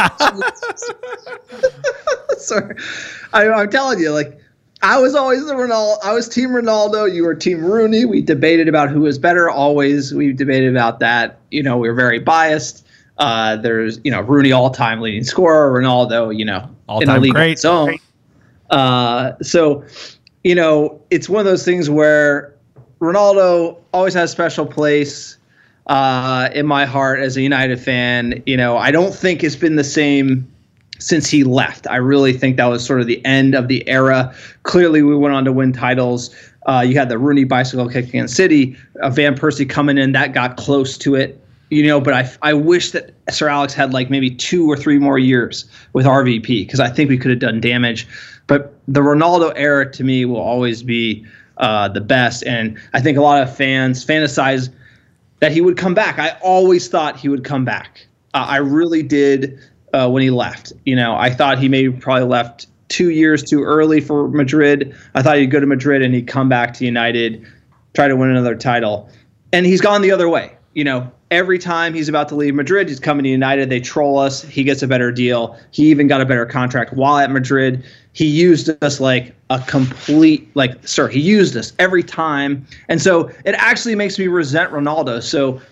sorry, I'm telling you, like, I was always I was Team Ronaldo. You were Team Rooney. We debated about who was better. Always, we debated about that. We were very biased. There's, Rooney all-time leading scorer, Ronaldo, all-time great zone. So, it's one of those things where Ronaldo always has a special place in my heart as a United fan. I don't think it's been the same since he left. I really think that was sort of the end of the era. Clearly, we went on to win titles. You had the Rooney bicycle kick against City, Van Persie coming in, that got close to it. But I wish that Sir Alex had like maybe 2 or 3 more years with RVP, because I think we could have done damage. But the Ronaldo era to me will always be the best, and I think a lot of fans fantasize that he would come back. I always thought he would come back. I really did when he left. I thought he probably left 2 years too early for Madrid. I thought he'd go to Madrid and he'd come back to United, try to win another title. And he's gone the other way. Every time he's about to leave Madrid, he's coming to United. They troll us. He gets a better deal. He even got a better contract while at Madrid. He used us like a complete, sir, he used us every time. And so it actually makes me resent Ronaldo. So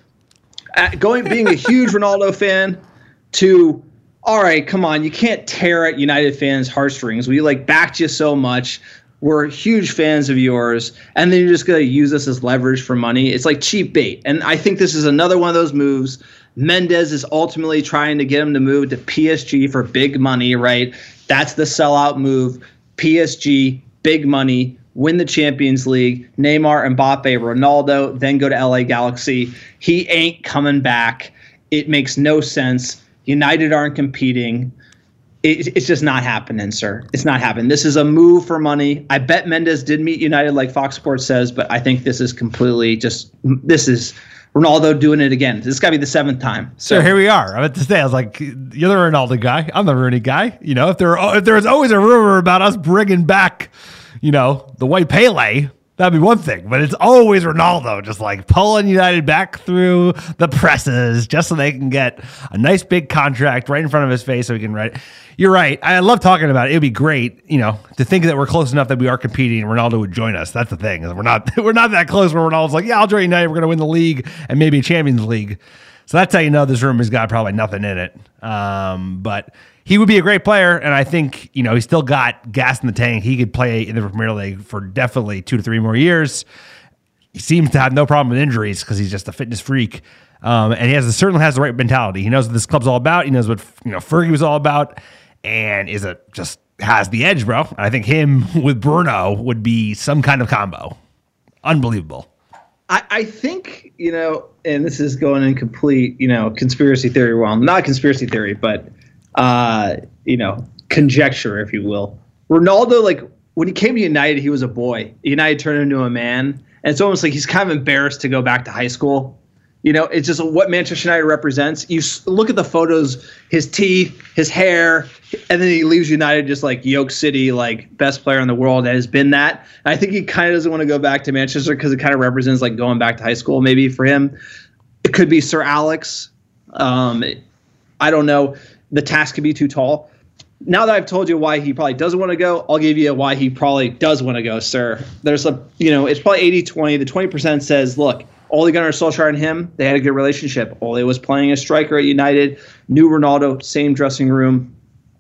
being a huge Ronaldo fan to, all right, come on, you can't tear at United fans' heartstrings. We backed you so much. We're huge fans of yours, and then you're just going to use us as leverage for money. It's like cheap bait. And I think this is another one of those moves. Mendes is ultimately trying to get him to move to PSG for big money, right? That's the sellout move. PSG, big money, win the Champions League, Neymar, Mbappe, Ronaldo, then go to LA Galaxy. He ain't coming back. It makes no sense. United aren't competing. It's just not happening, sir. It's not happening. This is a move for money. I bet Mendes did meet United like Fox Sports says, but I think this is completely this is Ronaldo doing it again. This got to be the 7th time. So here we are. I'm at this day. I was like, you're the Ronaldo guy. I'm the Rooney guy. If there was always a rumor about us bringing back, the white Pele, that'd be one thing, but it's always Ronaldo just pulling United back through the presses just so they can get a nice big contract right in front of his face so he can write. You're right. I love talking about it. It'd be great, to think that we're close enough that we are competing and Ronaldo would join us. That's the thing. We're not that close where Ronaldo's like, yeah, I'll join United. We're going to win the league and maybe a Champions League. So that's how you know this rumor's got probably nothing in it. But he would be a great player, and I think, he's still got gas in the tank. He could play in the Premier League for definitely 2 to 3 more years. He seems to have no problem with injuries because he's just a fitness freak. And he certainly has the right mentality. He knows what this club's all about. He knows what Fergie was all about, and just has the edge, bro. I think him with Bruno would be some kind of combo. Unbelievable. I think, and this is going in complete, conspiracy theory realm. Not conspiracy theory, but, conjecture, if you will. Ronaldo, when he came to United, he was a boy. United turned him into a man. And it's almost like he's kind of embarrassed to go back to high school. It's just what Manchester United represents. You look at the photos, his teeth, his hair, and then he leaves United just like Yoke City, like best player in the world that has been that. And I think he kind of doesn't want to go back to Manchester because it kind of represents like going back to high school maybe for him. It could be Sir Alex. I don't know. The task could be too tall. Now that I've told you why he probably doesn't want to go, I'll give you why he probably does want to go, sir. There's it's probably 80-20. The 20% says, look, Ole Gunnar Solskjaer and him, they had a good relationship. Ole was playing as striker at United, knew Ronaldo, same dressing room.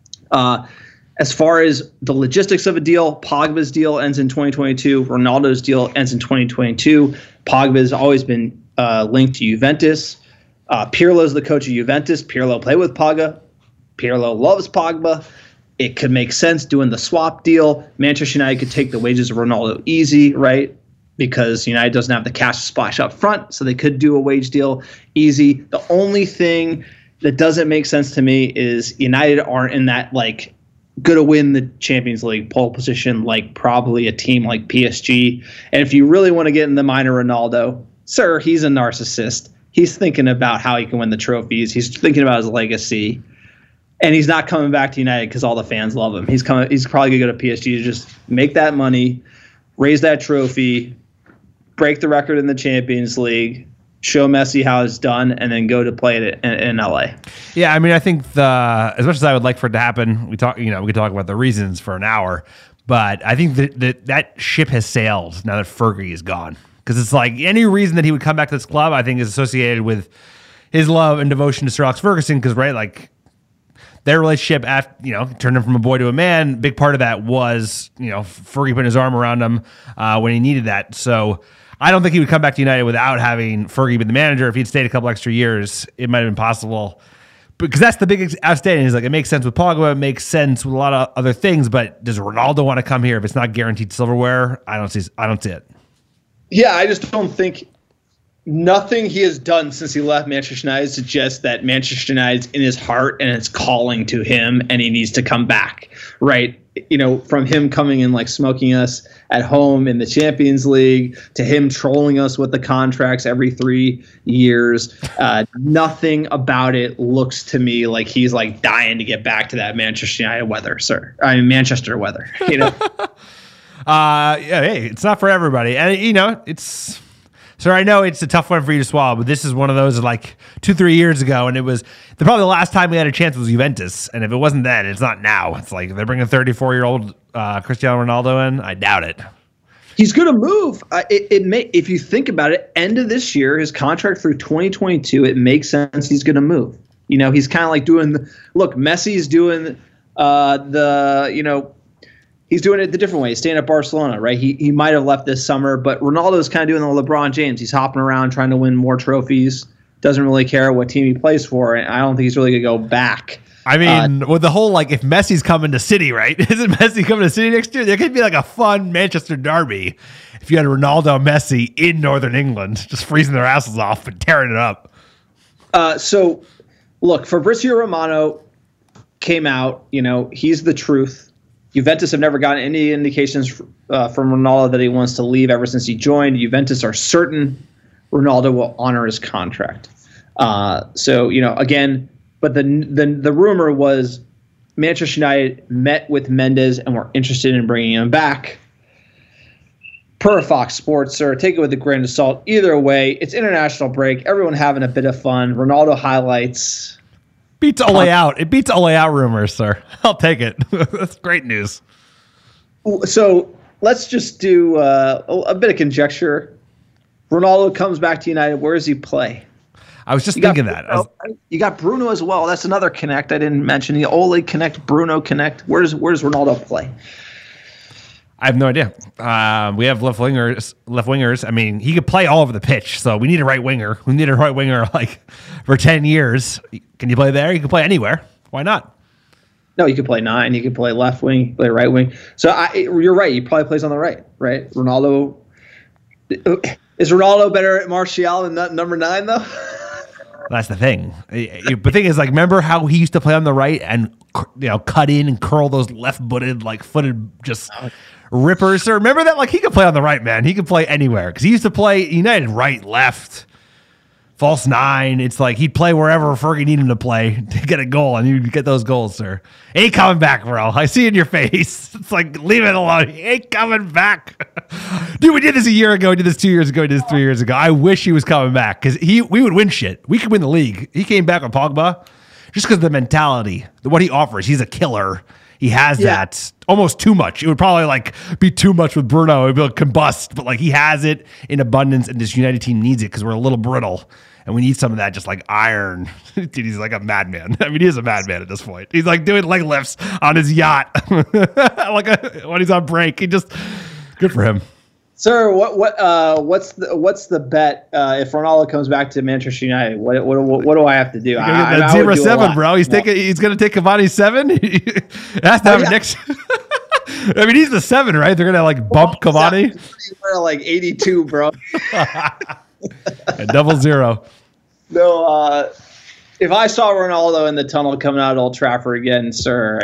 As far as the logistics of a deal, Pogba's deal ends in 2022. Ronaldo's deal ends in 2022. Pogba has always been linked to Juventus. Pirlo's the coach of Juventus. Pirlo played with Pogba. Pirlo loves Pogba. It could make sense doing the swap deal. Manchester United could take the wages of Ronaldo easy, right? Because United doesn't have the cash to splash up front, so they could do a wage deal easy. The only thing that doesn't make sense to me is United aren't in that going to win the Champions League pole position like probably a team like PSG. And if you really want to get in the mind of Ronaldo, sir, he's a narcissist. He's thinking about how he can win the trophies. He's thinking about his legacy. And he's not coming back to United because all the fans love him. He's probably going to go to PSG to just make that money, raise that trophy, break the record in the Champions League, show Messi how it's done, and then go to play it in LA. Yeah, I mean, I think as much as I would like for it to happen, we could talk about the reasons for an hour, but I think that ship has sailed now that Fergie is gone. Because it's like any reason that he would come back to this club, I think, is associated with his love and devotion to Sir Alex Ferguson. Because their relationship, turned him from a boy to a man. Big part of that was, Fergie putting his arm around him when he needed that. So I don't think he would come back to United without having Fergie be the manager. If he'd stayed a couple extra years, it might have been possible. Because that's the big outstanding. Is it makes sense with Pogba, it makes sense with a lot of other things. But does Ronaldo want to come here if it's not guaranteed silverware? I don't see it. Yeah, I just don't think. Nothing he has done since he left Manchester United suggests that Manchester United's in his heart and it's calling to him and he needs to come back, right? From him coming in smoking us at home in the Champions League to him trolling us with the contracts every 3 years. Nothing about it looks to me like he's dying to get back to that Manchester United weather, sir. I mean, Manchester weather, Hey, it's not for everybody. And, it's... Sir, I know it's a tough one for you to swallow, but this is one of those 2-3 years ago, and it was probably the last time we had a chance was Juventus, and if it wasn't then, it's not now. It's they're bringing a 34-year-old Cristiano Ronaldo in. I doubt it. He's going to move. If you think about it, end of this year, his contract through 2022, it makes sense he's going to move. He's kind of doing Messi's doing he's doing it the different way. He's staying at Barcelona, right? He might have left this summer, but Ronaldo's kind of doing the LeBron James. He's hopping around trying to win more trophies. Doesn't really care what team he plays for, and I don't think he's really going to go back. I mean, with the whole if Messi's coming to City, right? Isn't Messi coming to City next year? There could be a fun Manchester derby if you had Ronaldo and Messi in Northern England, just freezing their asses off and tearing it up. So, look, Fabrizio Romano came out. He's the truth. Juventus have never gotten any indications from Ronaldo that he wants to leave ever since he joined. Juventus are certain Ronaldo will honor his contract. Again, but the rumor was Manchester United met with Mendes and were interested in bringing him back. Per Fox Sports, sir, take it with a grain of salt. Either way, it's international break. Everyone having a bit of fun. Ronaldo highlights. Beats Ole out. It beats Ole out rumors, sir. I'll take it. That's great news. So let's just do a bit of conjecture. Ronaldo comes back to United. Where does he play? I was just thinking that. You got Bruno as well. That's another connect I didn't mention. The Ole connect, Bruno connect. Where's Ronaldo play? I have no idea. We have left wingers. I mean, he could play all over the pitch. So we need a right winger. We need a right winger like for 10 years. Can you play there? You can play anywhere. Why not? No, you could play 9. You could play left wing. You could play right wing. So you're right. He probably plays on the right. Ronaldo. Is Ronaldo better at Martial than number 9 though? That's the thing. The thing is, like, remember how he used to play on the right and cut in and curl those left-footed, footed just rippers. So remember that? Like, he could play on the right, man. He could play anywhere because he used to play United right, left, false 9. It's like he'd play wherever Fergie needed him to play to get a goal, and you'd get those goals, sir. Ain't coming back, bro. I see it in your face. It's like, leave it alone. He ain't coming back. Dude, we did this a year ago. We did this 2 years ago. We did this 3 years ago. I wish he was coming back because we would win shit. We could win the league. He came back with Pogba just because of the mentality, what he offers. He's a killer. He has that almost too much. It would probably be too much with Bruno. It would be like combust, but he has it in abundance, and this United team needs it because we're a little brittle. And we need some of that, just like iron. Dude, he's like a madman. I mean, he is a madman at this point. He's like doing leg lifts on his yacht, when he's on break. He just good for him. Sir, what's the bet if Ronaldo comes back to Manchester United? What do I have to do? That 0-7, bro. He's going to take Cavani 7. He has to have it next. I mean, he's the 7, right? They're going to bump Cavani. We're 82, bro. Double 0. No, if I saw Ronaldo in the tunnel coming out of Old Trafford again, sir,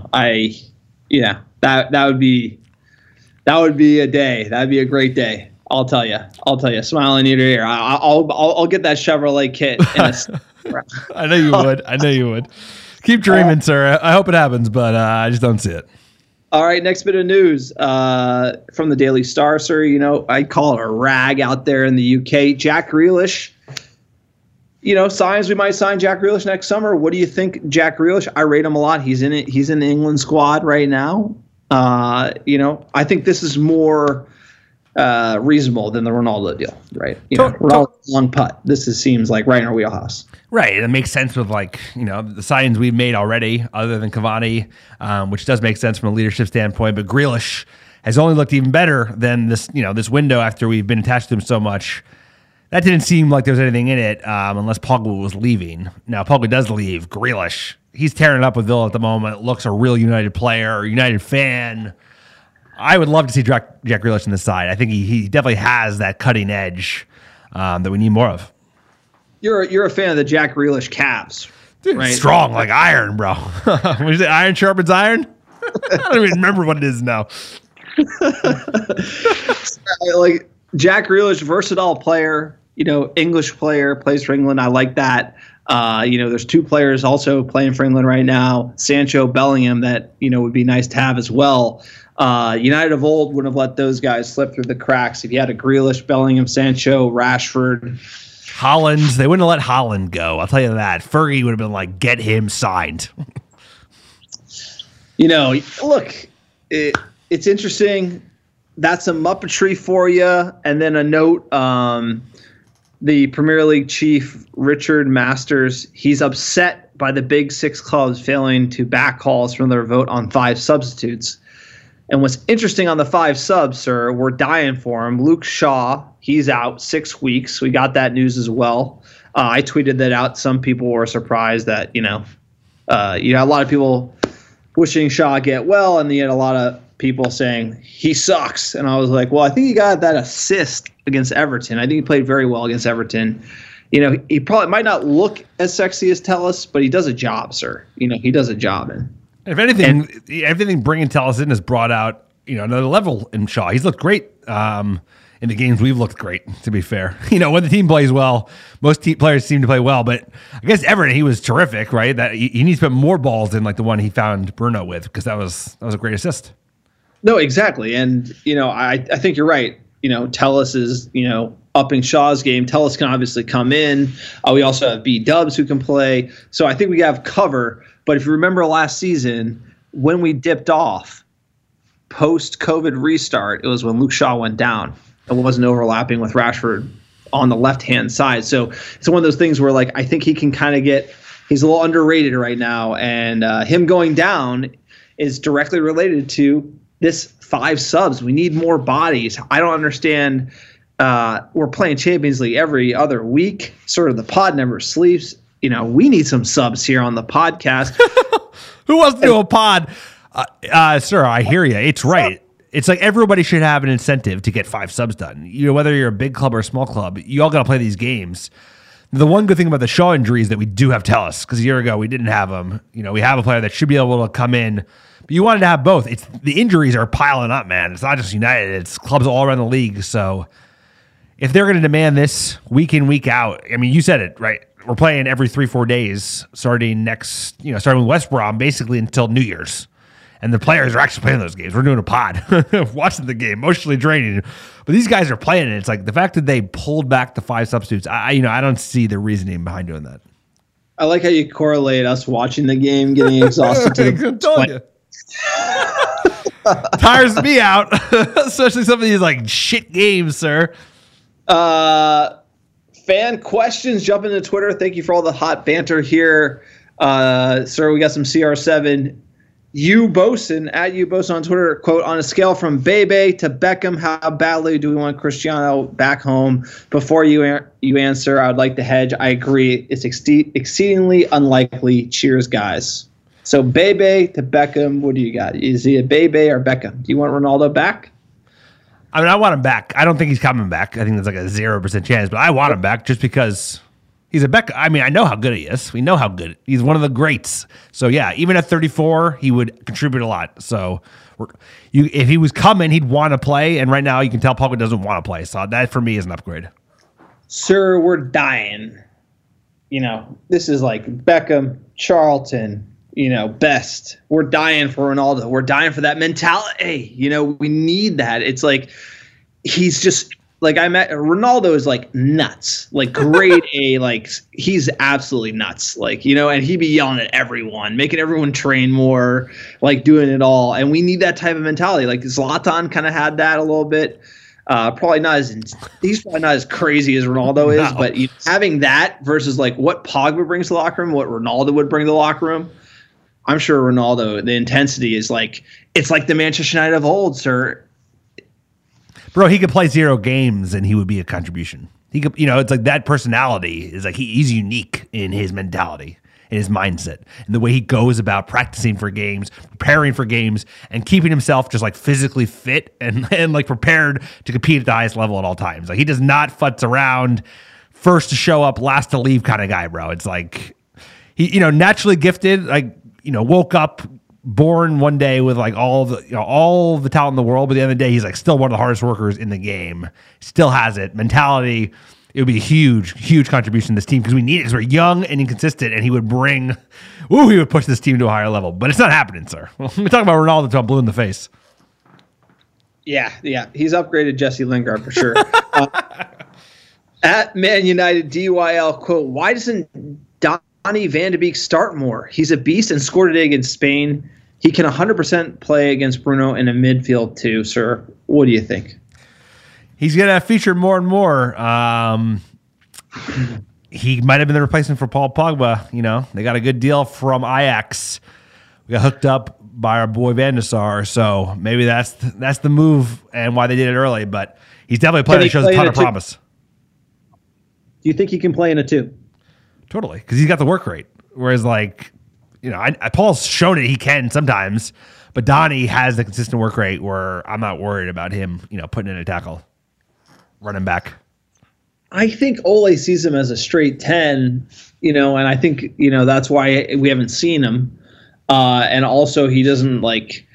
that would be a day. That'd be a great day. I'll tell you. Smiling ear to ear. I'll get that Chevrolet kit. I know you would. Keep dreaming, sir. I hope it happens, but I just don't see it. All right, next bit of news from the Daily Star, sir. I call it a rag out there in the UK. Jack Grealish, signs we might sign Jack Grealish next summer. What do you think, Jack Grealish? I rate him a lot. He's in it. He's in the England squad right now. I think this is more reasonable than the Ronaldo deal, right? Ronaldo's long putt. This seems like right in our wheelhouse. Right. It makes sense with the signings we've made already, other than Cavani, which does make sense from a leadership standpoint. But Grealish has only looked even better than this window after we've been attached to him so much. That didn't seem like there was anything in it unless Pogba was leaving. Now, Pogba does leave. Grealish, he's tearing it up with Villa at the moment. Looks a real United player, United fan. I would love to see Jack Grealish on this side. I think he definitely has that cutting edge that we need more of. You're a fan of the Jack Grealish Cavs, dude, right? Strong like iron, bro. What is it? Iron sharpens iron? I don't even remember what it is now. Jack Grealish, versatile player, English player, plays for England. I like that. There's 2 players also playing for England right now, Sancho, Bellingham, that, would be nice to have as well. United of old wouldn't have let those guys slip through the cracks. If you had a Grealish, Bellingham, Sancho, Rashford, Haaland, they wouldn't have let Haaland go. I'll tell you that. Fergie would have been like, get him signed. Look, it's interesting. That's some Muppetry for you. And then a note, the Premier League chief, Richard Masters, he's upset by the big 6 clubs failing to back calls from their vote on 5 substitutes. And what's interesting on the 5 subs, sir, we're dying for him. Luke Shaw, he's out 6 weeks. We got that news as well. I tweeted that out. Some people were surprised that, a lot of people wishing Shaw get well, and you had a lot of people saying he sucks. And I was like, well, I think he got that assist against Everton. I think he played very well against Everton. He probably might not look as sexy as Telles, but he does a job, sir. He does a job. And if anything, everything bringing Telles in has brought out, another level in Shaw. He's looked great in the games we've looked great, to be fair. When the team plays well, most players seem to play well. But I guess Everton, he was terrific, right? That he needs to put more balls in like the one he found Bruno with, because that was a great assist. No, exactly. And, I think you're right. Telles is, upping Shaw's game. Telles can obviously come in. We also have B-Dubs who can play. So I think we have cover. But if you remember last season, when we dipped off post-COVID restart, it was when Luke Shaw went down. It wasn't overlapping with Rashford on the left-hand side. So it's one of those things where, like, I think he can kind of he's a little underrated right now, and him going down is directly related to this 5 subs. We need more bodies. I don't understand. We're playing Champions League every other week. Sort of the pod never sleeps. We need some subs here on the podcast. Who wants to do a pod? Sir, I hear you. It's right. It's like everybody should have an incentive to get 5 subs done. Whether you're a big club or a small club, you all got to play these games. The one good thing about the Shaw injury is that we do have Telles, because a year ago we didn't have him. We have a player that should be able to come in, but you wanted to have both. The injuries are piling up, man. It's not just United; it's clubs all around the league. So if they're going to demand this week in, week out, I mean, you said it right. We're playing every 3-4 days, starting with West Brom, basically until New Year's. And the players are actually playing those games. We're doing a pod, watching the game, emotionally draining. But these guys are playing it. It's like the fact that they pulled back the 5 substitutes. I don't see the reasoning behind doing that. I like how you correlate us watching the game, getting exhausted to the told you. Tires me out, especially some of these like shit games, sir. Fan questions, jump into Twitter. Thank you for all the hot banter here. Sir, we got some CR7. Boson on Twitter, quote, on a scale from Bebe to Beckham, how badly do we want Cristiano back home? Before you answer, I would like to hedge. I agree. It's exceedingly unlikely. Cheers, guys. So Bebe to Beckham, what do you got? Is he a Bebe or Beckham? Do you want Ronaldo back? I mean, I want him back. I don't think he's coming back. I think there's like a 0% chance, but I want him back just because he's a Beckham. I mean, I know how good he is. We know how good. He's one of the greats. So, yeah, even at 34, he would contribute a lot. So, if he was coming, he'd want to play. And right now, you can tell Pogba doesn't want to play. So, that for me is an upgrade. Sir, we're dying. This is like Beckham, Charlton, Best. We're dying for Ronaldo. We're dying for that mentality. We need that. It's like he's just like Ronaldo is like nuts, like grade A, like he's absolutely nuts, like and he'd be yelling at everyone, making everyone train more, like doing it all. And we need that type of mentality. Like Zlatan kind of had that a little bit. He's probably not as crazy as Ronaldo is, but having that versus like what Pogba brings to the locker room, what Ronaldo would bring to the locker room. I'm sure Ronaldo, the intensity is like, it's like the Manchester United of old, sir. Bro, he could play 0 games and he would be a contribution. He could, it's like that personality is like he's unique in his mentality, in his mindset, and the way he goes about practicing for games, preparing for games, and keeping himself just like physically fit and like prepared to compete at the highest level at all times. Like he does not futz around, first to show up, last to leave kind of guy, bro. It's like he, naturally gifted, like, woke up, born one day with like all the talent in the world, but at the end of the day, he's like still one of the hardest workers in the game. Still has it. Mentality, it would be a huge, huge contribution to this team because we need it because we're young and inconsistent, and he would push this team to a higher level. But it's not happening, sir. We're talking about Ronaldo until I'm blue in the face. Yeah. He's upgraded Jesse Lingard for sure. At Man United DYL, quote, why doesn't Donny van de Beek start more? He's a beast and scored today against Spain. He can 100% play against Bruno in a midfield too, sir. What do you think? He's going to feature more and more. He might have been the replacement for Paul Pogba. They got a good deal from Ajax. We got hooked up by our boy Van der Sar, so maybe that's the move and why they did it early. But he's definitely a player that shows a ton of promise. Do you think he can play in a 2? Totally, because he's got the work rate. Whereas, like, Paul's shown it he can sometimes, but Donnie has the consistent work rate where I'm not worried about him, putting in a tackle, running back. I think Ole sees him as a straight 10, and I think, that's why we haven't seen him. And also he doesn't like,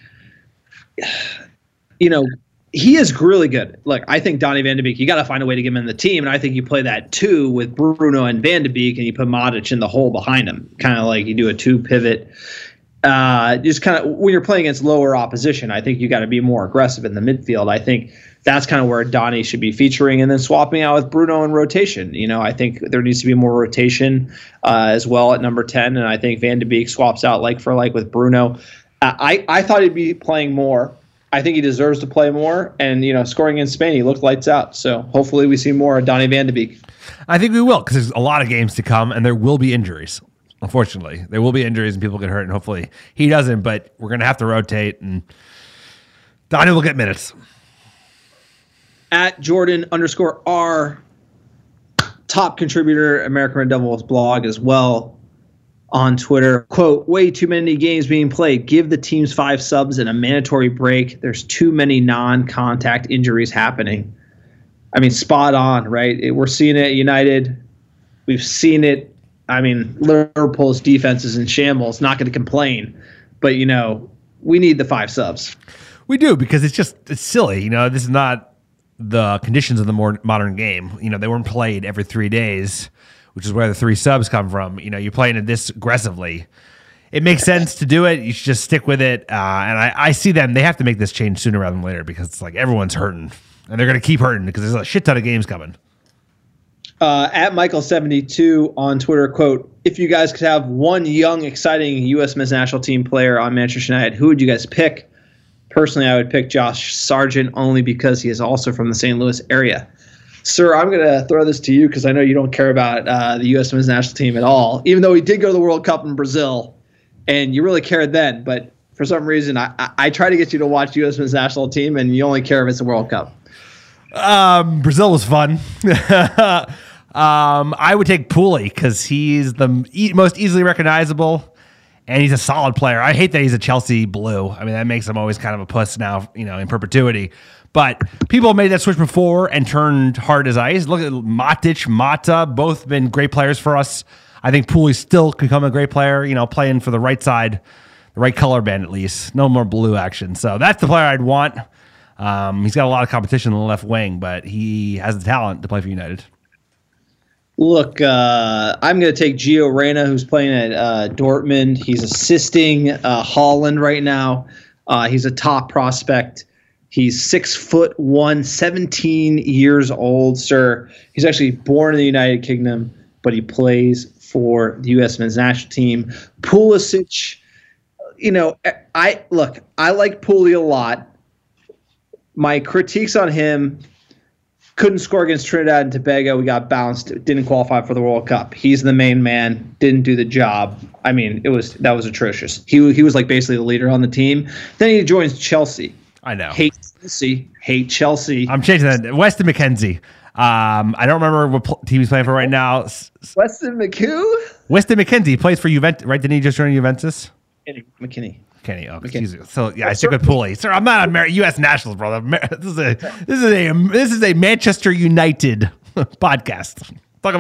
he is really good. Like, I think Donny van de Beek, you got to find a way to get him in the team. And I think you play that 2 with Bruno and Van de Beek, and you put Modric in the hole behind him. Kind of like you do a 2 pivot. Just kind of when you're playing against lower opposition, I think you got to be more aggressive in the midfield. I think that's kind of where Donny should be featuring, and then swapping out with Bruno in rotation. I think there needs to be more rotation as well at number 10. And I think Van de Beek swaps out like for like with Bruno. I thought he'd be playing more. I think he deserves to play more. And, scoring in Spain, he looked lights out. So hopefully we see more of Donny van de Beek. I think we will, because there's a lot of games to come, and there will be injuries. Unfortunately, there will be injuries and people get hurt, and hopefully he doesn't. But we're going to have to rotate, and Donny will get minutes. At Jordan_R, top contributor, American Red Devils blog as well on Twitter. Quote, way too many games being played. Give the teams 5 subs and a mandatory break. There's too many non-contact injuries happening. I mean, spot on, right? We're seeing it at United. We've seen it. I mean, Liverpool's defense is in shambles. Not going to complain. But, we need the 5 subs. We do, because it's silly. This is not the conditions of the more modern game. They weren't played every 3 days, which is where the 3 subs come from. You're playing it this aggressively. It makes sense to do it. You should just stick with it. And I see them. They have to make this change sooner rather than later, because it's like everyone's hurting. And they're going to keep hurting because there's a shit ton of games coming. At Michael72 on Twitter, quote, if you guys could have one young, exciting U.S. men's national team player on Manchester United, who would you guys pick? Personally, I would pick Josh Sargent, only because he is also from the St. Louis area. Sir, I'm going to throw this to you because I know you don't care about the U.S. men's national team at all, even though he did go to the World Cup in Brazil, and you really cared then. But for some reason, I try to get you to watch U.S. men's national team, and you only care if it's the World Cup. Brazil was fun. I would take Pooley because he's the most easily recognizable, and he's a solid player. I hate that he's a Chelsea blue. I mean, that makes him always kind of a puss now, in perpetuity. But people made that switch before and turned hard as ice. Look at Matic, Mata, both been great players for us. I think Pooley still could become a great player, playing for the right side, the right color band at least. No more blue action. So that's the player I'd want. He's got a lot of competition on the left wing, but he has the talent to play for United. Look, I'm going to take Gio Reyna, who's playing at Dortmund. He's assisting Haaland right now. He's a top prospect. He's 6'1", 17 years old, sir. He's actually born in the United Kingdom, but he plays for the U.S. men's national team. Pulisic, I like Pooley a lot. My critiques on him: couldn't score against Trinidad and Tobago. We got bounced. Didn't qualify for the World Cup. He's the main man. Didn't do the job. I mean, that was atrocious. He was like basically the leader on the team. Then he joins Chelsea. I know. Hate Chelsea. I'm changing that. Weston McKenzie. I don't remember what team he's playing for right now. Weston McKenzie plays for Juventus, right? Didn't he just join Juventus? McKinney. Kenny, oh, excuse me. So yeah, I stick with Pooley. Sir, I'm not a U.S. Nationals, brother. This is a Manchester United podcast. We're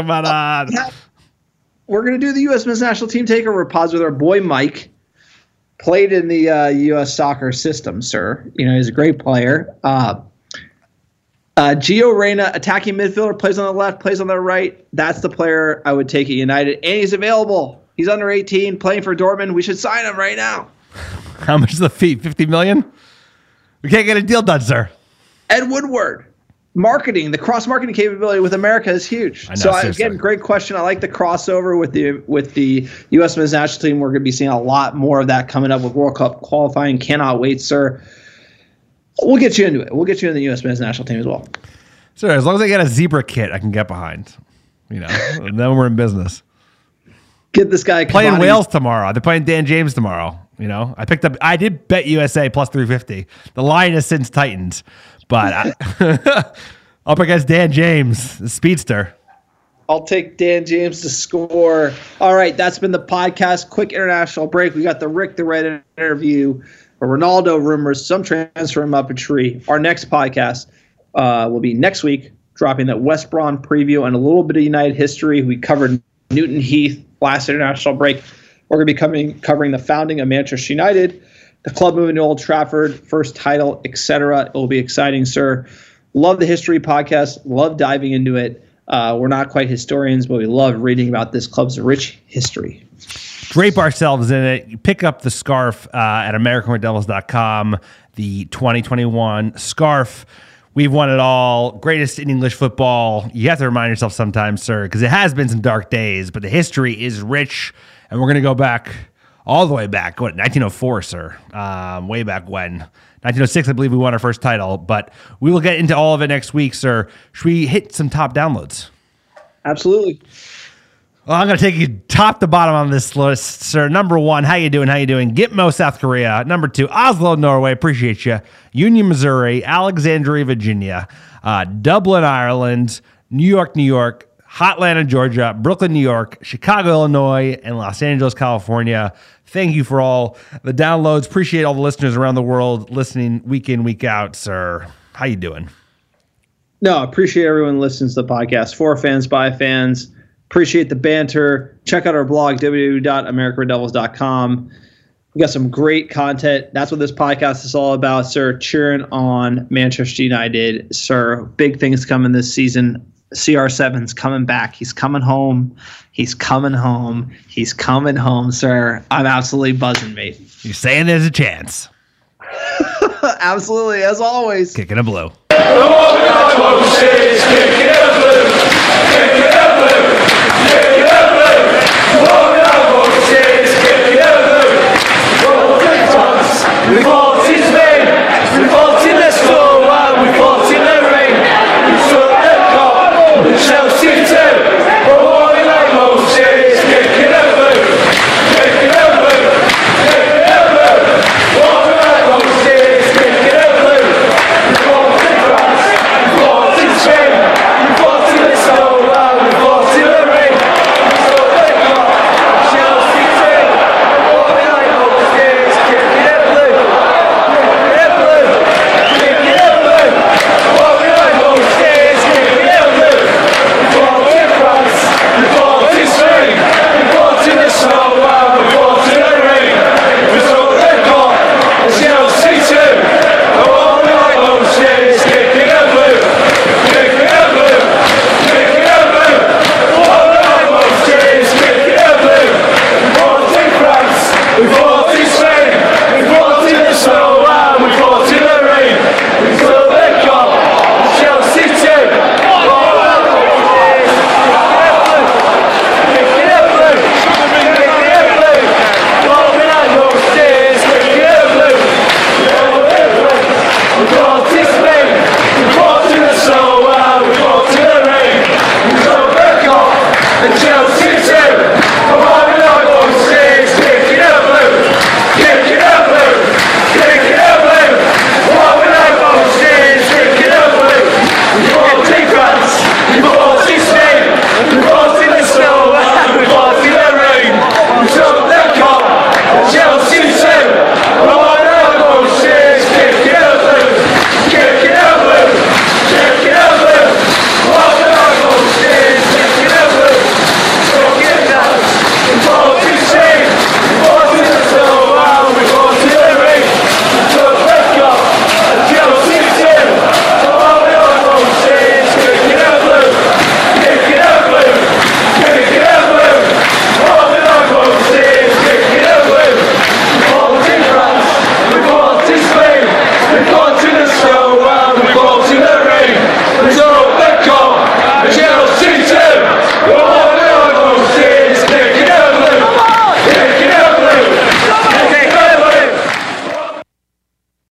gonna do the U.S. men's national team takeover pods with our boy Mike. Played in the U.S. soccer system, sir. He's a great player. Gio Reyna, attacking midfielder, plays on the left, plays on the right. That's the player I would take at United, and he's available. He's under 18, playing for Dortmund. We should sign him right now. How much is the fee? $50 million? We can't get a deal done, sir. Ed Woodward. Marketing, the cross-marketing capability with America is huge. Again, great question. I like the crossover with the U.S. men's national team. We're going to be seeing a lot more of that coming up with World Cup qualifying. Cannot wait, sir. We'll get you into it. We'll get you in the U.S. men's national team as well. Sir, as long as I get a zebra kit, I can get behind. And then we're in business. Get this guy playing Wales tomorrow. They're playing Dan James tomorrow. I did bet USA plus 350. The line has since tightened, but up against Dan James, the speedster. I'll take Dan James to score. All right, that's been the podcast. Quick international break. We got the Rick the Red interview, Ronaldo rumors, some transfer muppetry. Our next podcast will be next week, dropping that West Brom preview and a little bit of United history. We covered Newton Heath last international break. We're going to be covering the founding of Manchester United, the club moving to Old Trafford, first title, etc. It will be exciting, sir. Love the history podcast. Love diving into it. We're not quite historians, but we love reading about this club's rich history. Drape ourselves in it. You pick up the scarf at AmericanRedDevils.com, the 2021 scarf. We've won it all. Greatest in English football. You have to remind yourself sometimes, sir, because it has been some dark days, but the history is rich, and we're going to go back all the way back. What, 1904, sir? Way back when. 1906, I believe we won our first title. But we will get into all of it next week, sir. Should we hit some top downloads? Absolutely. Well, I'm going to take you top to bottom on this list, sir. Number 1, how you doing? Gitmo, South Korea. Number 2, Oslo, Norway. Appreciate you. Union, Missouri. Alexandria, Virginia. Dublin, Ireland. New York. Hotlanta, Georgia. Brooklyn, New York. Chicago, Illinois. And Los Angeles, California. Thank you for all the downloads. Appreciate all the listeners around the world listening week in, week out, sir. How you doing? No, appreciate everyone listening to the podcast. For fans, by fans. Appreciate the banter. Check out our blog, www.americaredevils.com. We got some great content. That's what this podcast is all about, sir. Cheering on Manchester United, sir. Big things coming this season. CR7's coming back. He's coming home. He's coming home. He's coming home, sir. I'm absolutely buzzing, mate. You're saying there's a chance. Absolutely, as always. Kicking a blue. Kicking a blue.